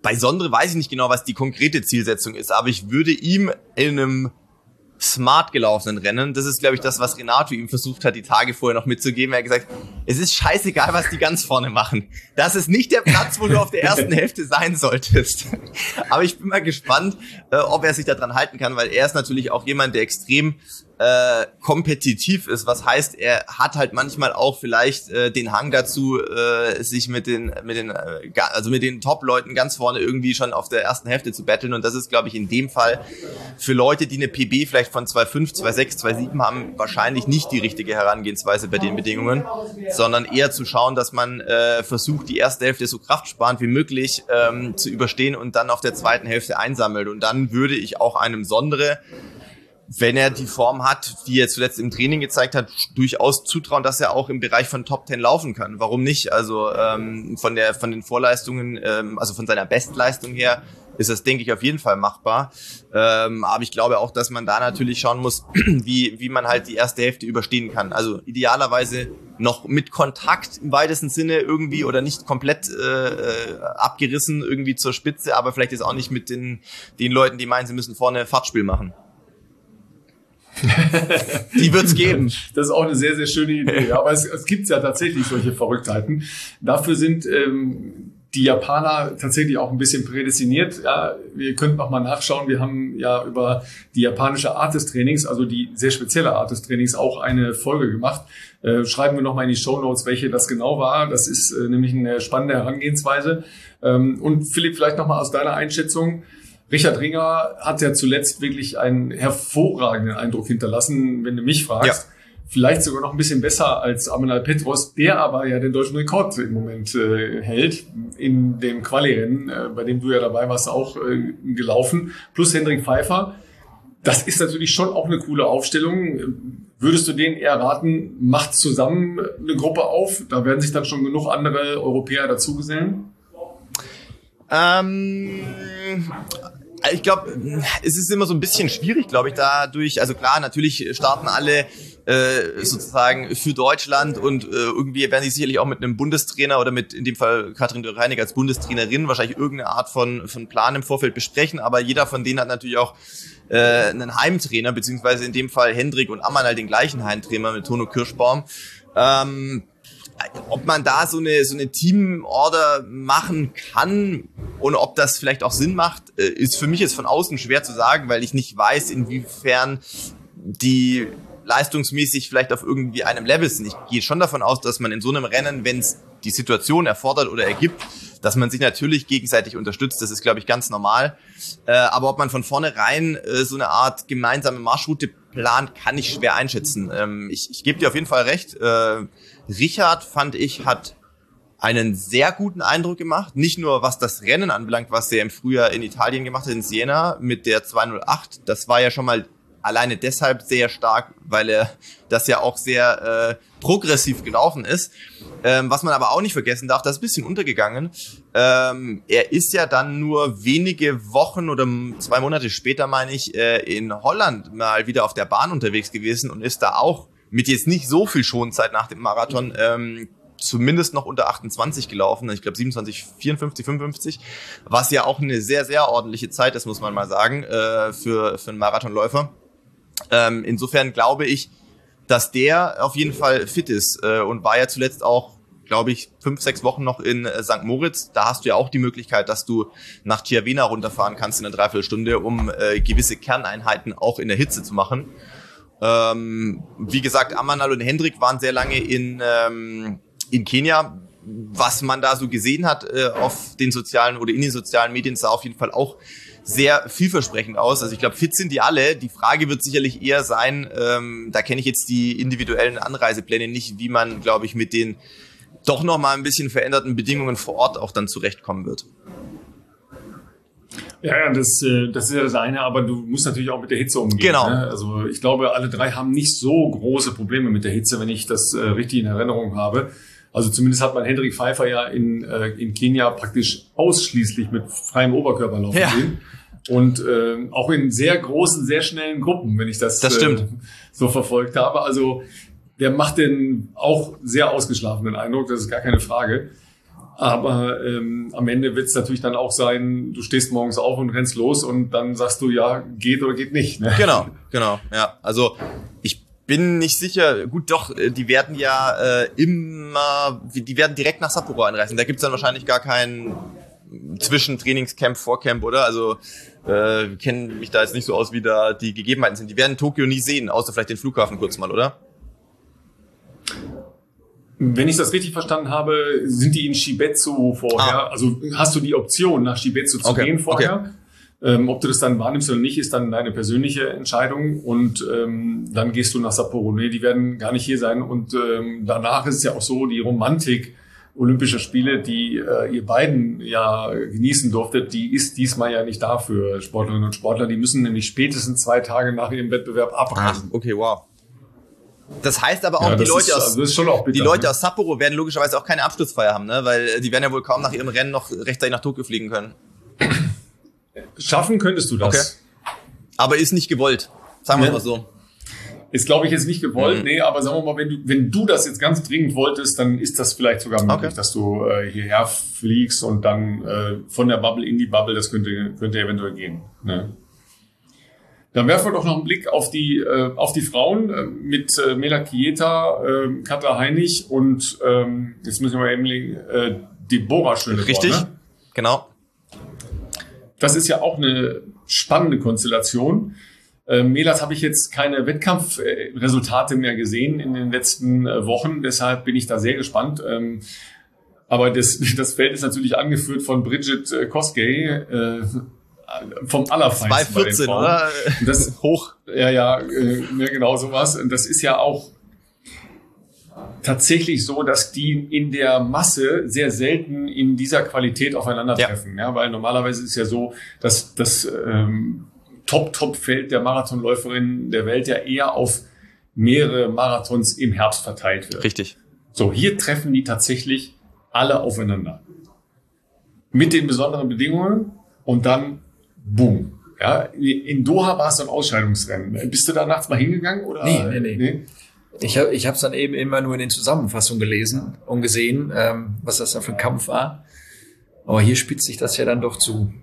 bei Sondre weiß ich nicht genau, was die konkrete Zielsetzung ist, aber ich würde ihm in einem smart gelaufenen Rennen, das ist, glaube ich, das, was Renato ihm versucht hat, die Tage vorher noch mitzugeben. Er hat gesagt, es ist scheißegal, was die ganz vorne machen. Das ist nicht der Platz, wo du auf der ersten Hälfte sein solltest. Aber ich bin mal gespannt, äh, ob er sich daran halten kann, weil er ist natürlich auch jemand, der extrem äh, kompetitiv ist, was heißt, er hat halt manchmal auch vielleicht äh, den Hang dazu, äh, sich mit den mit den äh, also mit den Top-Leuten ganz vorne irgendwie schon auf der ersten Hälfte zu battlen, und das ist, glaube ich, in dem Fall für Leute, die eine P B vielleicht von zwei Komma fünf, zwei Komma sechs, zwei Komma sieben haben, wahrscheinlich nicht die richtige Herangehensweise bei den Bedingungen, sondern eher zu schauen, dass man äh, versucht, die erste Hälfte so kraftsparend wie möglich ähm, zu überstehen und dann auf der zweiten Hälfte einsammelt, und dann würde ich auch einem Sondre, wenn er die Form hat, die er zuletzt im Training gezeigt hat, durchaus zutrauen, dass er auch im Bereich von Top Ten laufen kann. Warum nicht? Also ähm, von der von den Vorleistungen, ähm, also von seiner Bestleistung her, ist das, denke ich, auf jeden Fall machbar. Ähm, aber ich glaube auch, dass man da natürlich schauen muss, wie wie man halt die erste Hälfte überstehen kann. Also idealerweise noch mit Kontakt im weitesten Sinne irgendwie, oder nicht komplett äh, abgerissen irgendwie zur Spitze, aber vielleicht jetzt auch nicht mit den den Leuten, die meinen, sie müssen vorne Fahrtspiel machen. Die wird's geben. Das ist auch eine sehr, sehr schöne Idee. Ja, aber es, es gibt ja tatsächlich solche Verrücktheiten. Dafür sind ähm, die Japaner tatsächlich auch ein bisschen prädestiniert. Ja, wir könnten noch mal nachschauen. Wir haben ja über die japanische Art des Trainings, also die sehr spezielle Art des Trainings, auch eine Folge gemacht. Äh, schreiben wir noch mal in die Shownotes, welche das genau war. Das ist äh, nämlich eine spannende Herangehensweise. Ähm, und Philipp, vielleicht noch mal aus deiner Einschätzung. Richard Ringer hat ja zuletzt wirklich einen hervorragenden Eindruck hinterlassen, wenn du mich fragst. Ja. Vielleicht sogar noch ein bisschen besser als Amanal Petros, der aber ja den deutschen Rekord im Moment äh, hält in dem Quali-Rennen, äh, bei dem du ja dabei warst, auch äh, gelaufen. Plus Hendrik Pfeiffer. Das ist natürlich schon auch eine coole Aufstellung. Würdest du denen eher raten, macht zusammen eine Gruppe auf? Da werden sich dann schon genug andere Europäer dazugesellen? Ähm... Ich glaube, es ist immer so ein bisschen schwierig, glaube ich, dadurch, also klar, natürlich starten alle äh, sozusagen für Deutschland, und äh, irgendwie werden sie sicherlich auch mit einem Bundestrainer oder mit, in dem Fall Katrin Dürr-Reinig als Bundestrainerin, wahrscheinlich irgendeine Art von, von Plan im Vorfeld besprechen, aber jeder von denen hat natürlich auch äh, einen Heimtrainer, beziehungsweise in dem Fall Hendrik und Amanal den gleichen Heimtrainer mit Tono Kirschbaum. Ähm, Ob man da so eine so eine Teamorder machen kann und ob das vielleicht auch Sinn macht, ist für mich jetzt von außen schwer zu sagen, weil ich nicht weiß, inwiefern die leistungsmäßig vielleicht auf irgendwie einem Level sind. Ich gehe schon davon aus, dass man in so einem Rennen, wenn es die Situation erfordert oder ergibt, dass man sich natürlich gegenseitig unterstützt. Das ist, glaube ich, ganz normal. Äh, aber ob man von vornherein äh, so eine Art gemeinsame Marschroute plant, kann ich schwer einschätzen. Ähm, ich, ich gebe dir auf jeden Fall recht. Äh, Richard, fand ich, hat einen sehr guten Eindruck gemacht. Nicht nur, was das Rennen anbelangt, was er im Frühjahr in Italien gemacht hat, in Siena mit der zwei null acht. Das war ja schon mal alleine deshalb sehr stark, weil er das ja auch sehr äh, progressiv gelaufen ist. Ähm, was man aber auch nicht vergessen darf, das ist ein bisschen untergegangen. Ähm, er ist ja dann nur wenige Wochen oder zwei Monate später, meine ich, äh, in Holland mal wieder auf der Bahn unterwegs gewesen und ist da auch mit jetzt nicht so viel Schonzeit nach dem Marathon ähm, zumindest noch unter achtundzwanzig gelaufen. Ich glaube siebenundzwanzig, vierundfünfzig, fünfundfünfzig, was ja auch eine sehr, sehr ordentliche Zeit ist, muss man mal sagen, äh, für, für einen Marathonläufer. Ähm, insofern glaube ich, dass der auf jeden Fall fit ist äh, und war ja zuletzt auch, glaube ich, fünf, sechs Wochen noch in äh, Sankt Moritz. Da hast du ja auch die Möglichkeit, dass du nach Chiavenna runterfahren kannst in einer Dreiviertelstunde, um äh, gewisse Kerneinheiten auch in der Hitze zu machen. Ähm, wie gesagt, Amanal und Hendrik waren sehr lange in, ähm, in Kenia. Was man da so gesehen hat äh, auf den sozialen oder in den sozialen Medien, sah auf jeden Fall auch sehr vielversprechend aus. Also ich glaube, fit sind die alle. Die Frage wird sicherlich eher sein, ähm, da kenne ich jetzt die individuellen Anreisepläne nicht, wie man, glaube ich, mit den doch noch mal ein bisschen veränderten Bedingungen vor Ort auch dann zurechtkommen wird. Ja, ja, das, das ist ja das eine, aber du musst natürlich auch mit der Hitze umgehen. Genau. Ne? Also ich glaube, alle drei haben nicht so große Probleme mit der Hitze, wenn ich das äh, richtig in Erinnerung habe. Also zumindest hat man Hendrik Pfeiffer ja in, äh, in Kenia praktisch ausschließlich mit freiem Oberkörper laufen ja. sehen. Und äh, auch in sehr großen, sehr schnellen Gruppen, wenn ich das, das äh, so verfolgt habe. Also der macht den auch sehr ausgeschlafenen Eindruck, das ist gar keine Frage. Aber ähm, am Ende wird es natürlich dann auch sein, du stehst morgens auf und rennst los und dann sagst du, ja, geht oder geht nicht. Ne? Genau, genau, ja. Also ich bin nicht sicher, gut doch, die werden ja äh, immer, die werden direkt nach Sapporo einreisen. Da gibt's dann wahrscheinlich gar kein Zwischentrainingscamp, Vorcamp, oder? Also äh, ich kenne mich da jetzt nicht so aus, wie da die Gegebenheiten sind. Die werden Tokio nie sehen, außer vielleicht den Flughafen kurz mal, oder? Wenn ich das richtig verstanden habe, sind die in Shibetsu vorher. Ah. Also hast du die Option, nach Shibetsu zu okay. gehen vorher. Okay. Ähm, ob du das dann wahrnimmst oder nicht, ist dann deine persönliche Entscheidung. Und ähm, dann gehst du nach Sapporo. Nee, die werden gar nicht hier sein. Und ähm, danach ist es ja auch so, die Romantik Olympischer Spiele, die äh, ihr beiden ja genießen durftet, die ist diesmal ja nicht da für Sportlerinnen und Sportler. Die müssen nämlich spätestens zwei Tage nach ihrem Wettbewerb abreisen. Ah, okay, wow. Das heißt aber auch, ja, die, Leute ist, aus, also auch bitter, die Leute ne? aus Sapporo werden logischerweise auch keine Abschlussfeier haben, ne? Weil die werden ja wohl kaum nach ihrem Rennen noch rechtzeitig nach Tokio fliegen können. Schaffen könntest du das. Okay. Aber ist nicht gewollt, sagen wir ja. mal so. Ist, glaube ich, jetzt nicht gewollt, mhm. nee, aber sagen wir mal, wenn du, wenn du das jetzt ganz dringend wolltest, dann ist das vielleicht sogar möglich, okay. dass du äh, hierher fliegst und dann äh, von der Bubble in die Bubble, das könnte, könnte eventuell gehen. Ne? Dann werfen wir doch noch einen Blick auf die äh, auf die Frauen äh, mit äh, Mela Kieta, äh, Katra Heinig und ähm, jetzt müssen wir eben äh, Deborah Schöneborn. Richtig, ne? Genau. Das ist ja auch eine spannende Konstellation. Äh, Melas habe ich jetzt keine Wettkampfresultate mehr gesehen in den letzten äh, Wochen, deshalb bin ich da sehr gespannt. Ähm, aber das, das Feld ist natürlich angeführt von Bridget äh, Kosgei, äh, vom Allerfeinsten. zwei vierzehn, oder? Das hoch. Ja, ja, äh, ja, genau sowas. Und das ist ja auch tatsächlich so, dass die in der Masse sehr selten in dieser Qualität aufeinandertreffen. Ja. Ja, weil normalerweise ist es ja so, dass das ähm, Top-Top-Feld der Marathonläuferinnen der Welt ja eher auf mehrere Marathons im Herbst verteilt wird. Richtig. So, hier treffen die tatsächlich alle aufeinander. Mit den besonderen Bedingungen und dann boom. Ja, in Doha war es ein Ausscheidungsrennen. Bist du da nachts mal hingegangen? Oder? Nee, nee, nee. nee? Ich habe ich habe es dann eben immer nur in den Zusammenfassungen gelesen und gesehen, ähm, was das da für ein Kampf war. Aber hier spitzt sich das ja dann doch zu.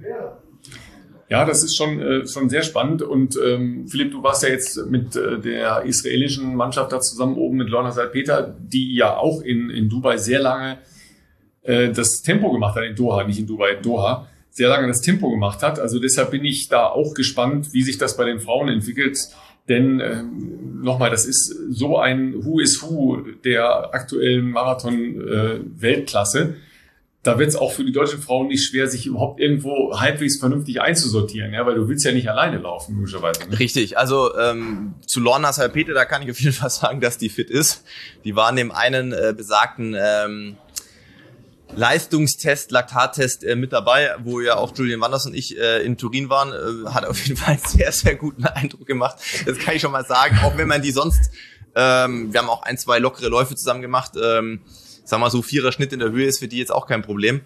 Ja, das ist schon äh, schon sehr spannend. Und ähm, Philipp, du warst ja jetzt mit äh, der israelischen Mannschaft da zusammen oben mit Lorna Salpeter, die ja auch in, in Dubai sehr lange äh, das Tempo gemacht hat, in Doha, nicht in Dubai, in Doha. sehr lange das Tempo gemacht hat. Also deshalb bin ich da auch gespannt, wie sich das bei den Frauen entwickelt. Denn ähm, nochmal, das ist so ein Who is Who der aktuellen Marathon-Weltklasse. Äh, da wird es auch für die deutschen Frauen nicht schwer, sich überhaupt irgendwo halbwegs vernünftig einzusortieren, ja, weil du willst ja nicht alleine laufen, logischerweise. Ne? Richtig, also ähm, zu Lorna Salpeter, da kann ich auf jeden Fall sagen, dass die fit ist. Die war in dem einen äh, besagten ähm, Leistungstest, Laktattest äh, mit dabei, wo ja auch Julian Wanders und ich äh, in Turin waren, äh, hat auf jeden Fall einen sehr, sehr guten Eindruck gemacht. Das kann ich schon mal sagen, auch wenn man die sonst, ähm, wir haben auch ein, zwei lockere Läufe zusammen gemacht, ähm, sagen wir mal so, vierer Schnitt in der Höhe ist für die jetzt auch kein Problem.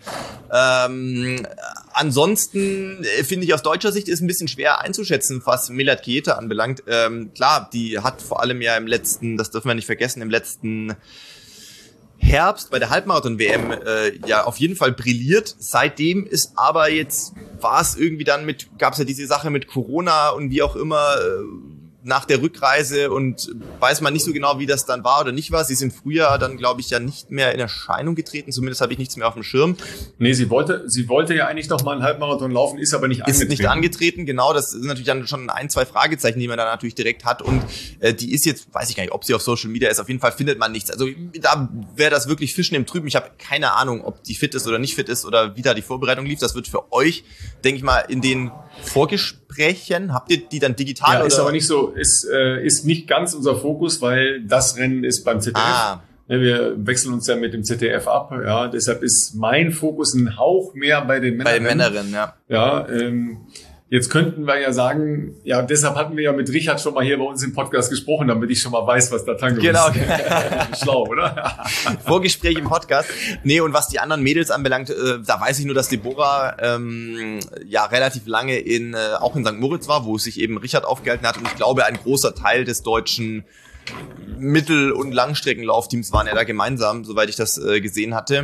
Ähm, ansonsten äh, finde ich aus deutscher Sicht ist ein bisschen schwer einzuschätzen, was Mela Kieta anbelangt. Ähm, klar, die hat vor allem ja im letzten, das dürfen wir nicht vergessen, im letzten Herbst bei der Halbmarathon-W M äh, ja auf jeden Fall brilliert. Seitdem ist aber jetzt, war es irgendwie dann mit, gab es ja diese Sache mit Corona und wie auch immer äh, nach der Rückreise und weiß man nicht so genau, wie das dann war oder nicht war. Sie sind früher dann, glaube ich, ja nicht mehr in Erscheinung getreten. Zumindest habe ich nichts mehr auf dem Schirm. Nee, sie wollte, sie wollte ja eigentlich noch mal einen Halbmarathon laufen, ist aber nicht angetreten. Ist nicht angetreten, genau. Das sind natürlich dann schon ein, zwei Fragezeichen, die man da natürlich direkt hat. Und äh, die ist jetzt, weiß ich gar nicht, ob sie auf Social Media ist. Auf jeden Fall findet man nichts. Also da wäre das wirklich Fischen im Trüben. Ich habe keine Ahnung, ob die fit ist oder nicht fit ist oder wie da die Vorbereitung lief. Das wird für euch, denke ich mal, in den Vorgesprächen, habt ihr die dann digital? Ja, oder? Ist aber nicht so, ist, äh, ist nicht ganz unser Fokus, weil das Rennen ist beim Z D F. Ah. Ja, wir wechseln uns ja mit dem Z D F ab, ja, deshalb ist mein Fokus ein Hauch mehr bei den Männern. Bei den Männerinnen, ja. Ja, ähm, jetzt könnten wir ja sagen, ja, deshalb hatten wir ja mit Richard schon mal hier bei uns im Podcast gesprochen, damit ich schon mal weiß, was da Tango genau. ist. Genau. Schlau, oder? Vorgespräch im Podcast. Nee, und was die anderen Mädels anbelangt, äh, da weiß ich nur, dass Deborah ähm, ja relativ lange in äh, auch in Sankt Moritz war, wo sich eben Richard aufgehalten hat. Und ich glaube, ein großer Teil des deutschen Mittel- und Langstreckenlaufteams waren ja da gemeinsam, soweit ich das äh, gesehen hatte.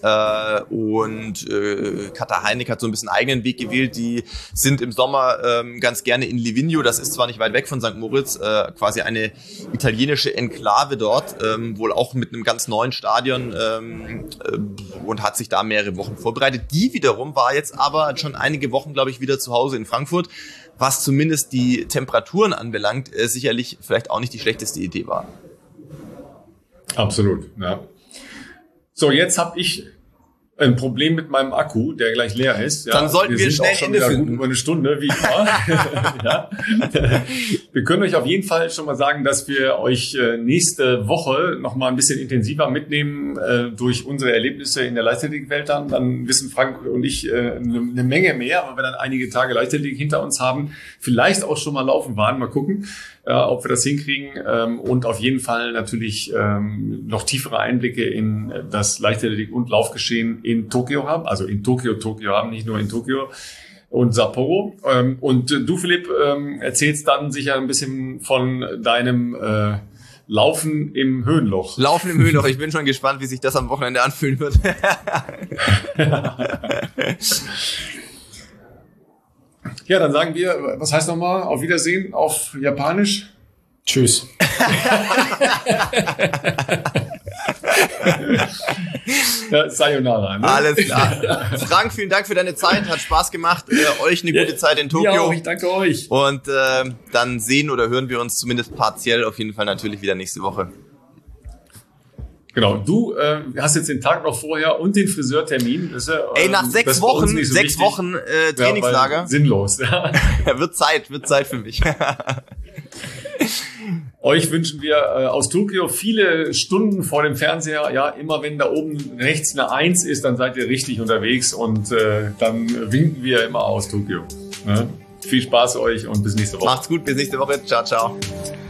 Äh, und äh, Kata Heinig hat so ein bisschen eigenen Weg gewählt. Die sind im Sommer ähm, ganz gerne in Livigno. Das ist zwar nicht weit weg von Sankt Moritz, äh, quasi eine italienische Enklave dort, ähm, wohl auch mit einem ganz neuen Stadion ähm, äh, und hat sich da mehrere Wochen vorbereitet. Die wiederum war jetzt aber schon einige Wochen, glaube ich, wieder zu Hause in Frankfurt, was zumindest die Temperaturen anbelangt, äh, sicherlich vielleicht auch nicht die schlechteste Idee war. Absolut, ja. So, jetzt habe ich ein Problem mit meinem Akku, der gleich leer ist. Ja, Dann sollten wir, wir sind schnell auch schon Ende wieder finden. Gut über eine Stunde, wie immer. Ja. Wir können euch auf jeden Fall schon mal sagen, dass wir euch nächste Woche noch mal ein bisschen intensiver mitnehmen äh, durch unsere Erlebnisse in der Leichtathletikwelt. Dann, dann wissen Frank und ich äh, eine, eine Menge mehr, weil wir dann einige Tage Leichtathletik hinter uns haben. Vielleicht auch schon mal laufen waren. Mal gucken, äh, ob wir das hinkriegen. Ähm, und auf jeden Fall natürlich ähm, noch tiefere Einblicke in das Leichtathletik- und Laufgeschehen in Tokio haben, also in Tokio, Tokio haben, nicht nur in Tokio und Sapporo. Ähm, und du, Philipp, ähm, erzählst dann sicher ein bisschen von deinem äh, Laufen im Höhenloch. Laufen im Höhenloch. Ich bin schon gespannt, wie sich das am Wochenende anfühlen wird. Ja, dann sagen wir, was heißt nochmal? Auf Wiedersehen auf Japanisch. Tschüss. Ja, Sayonara. Ne? Alles klar. Frank, vielen Dank für deine Zeit. Hat Spaß gemacht. Äh, euch eine gute Zeit in Tokio. Ja, auch, ich danke euch. Und äh, dann sehen oder hören wir uns zumindest partiell auf jeden Fall natürlich wieder nächste Woche. Genau, du äh, hast jetzt den Tag noch vorher und den Friseurtermin. Das ist ja, äh, Ey, nach sechs Wochen, so sechs wichtig. Wochen äh, Trainingslager. Ja, sinnlos. Ja. wird Zeit, wird Zeit für mich. Euch wünschen wir äh, aus Tokio viele Stunden vor dem Fernseher. Ja, immer wenn da oben rechts eine Eins ist, dann seid ihr richtig unterwegs und äh, dann winken wir immer aus Tokio. Ja? Viel Spaß euch und bis nächste Woche. Macht's gut, bis nächste Woche. Ciao, ciao.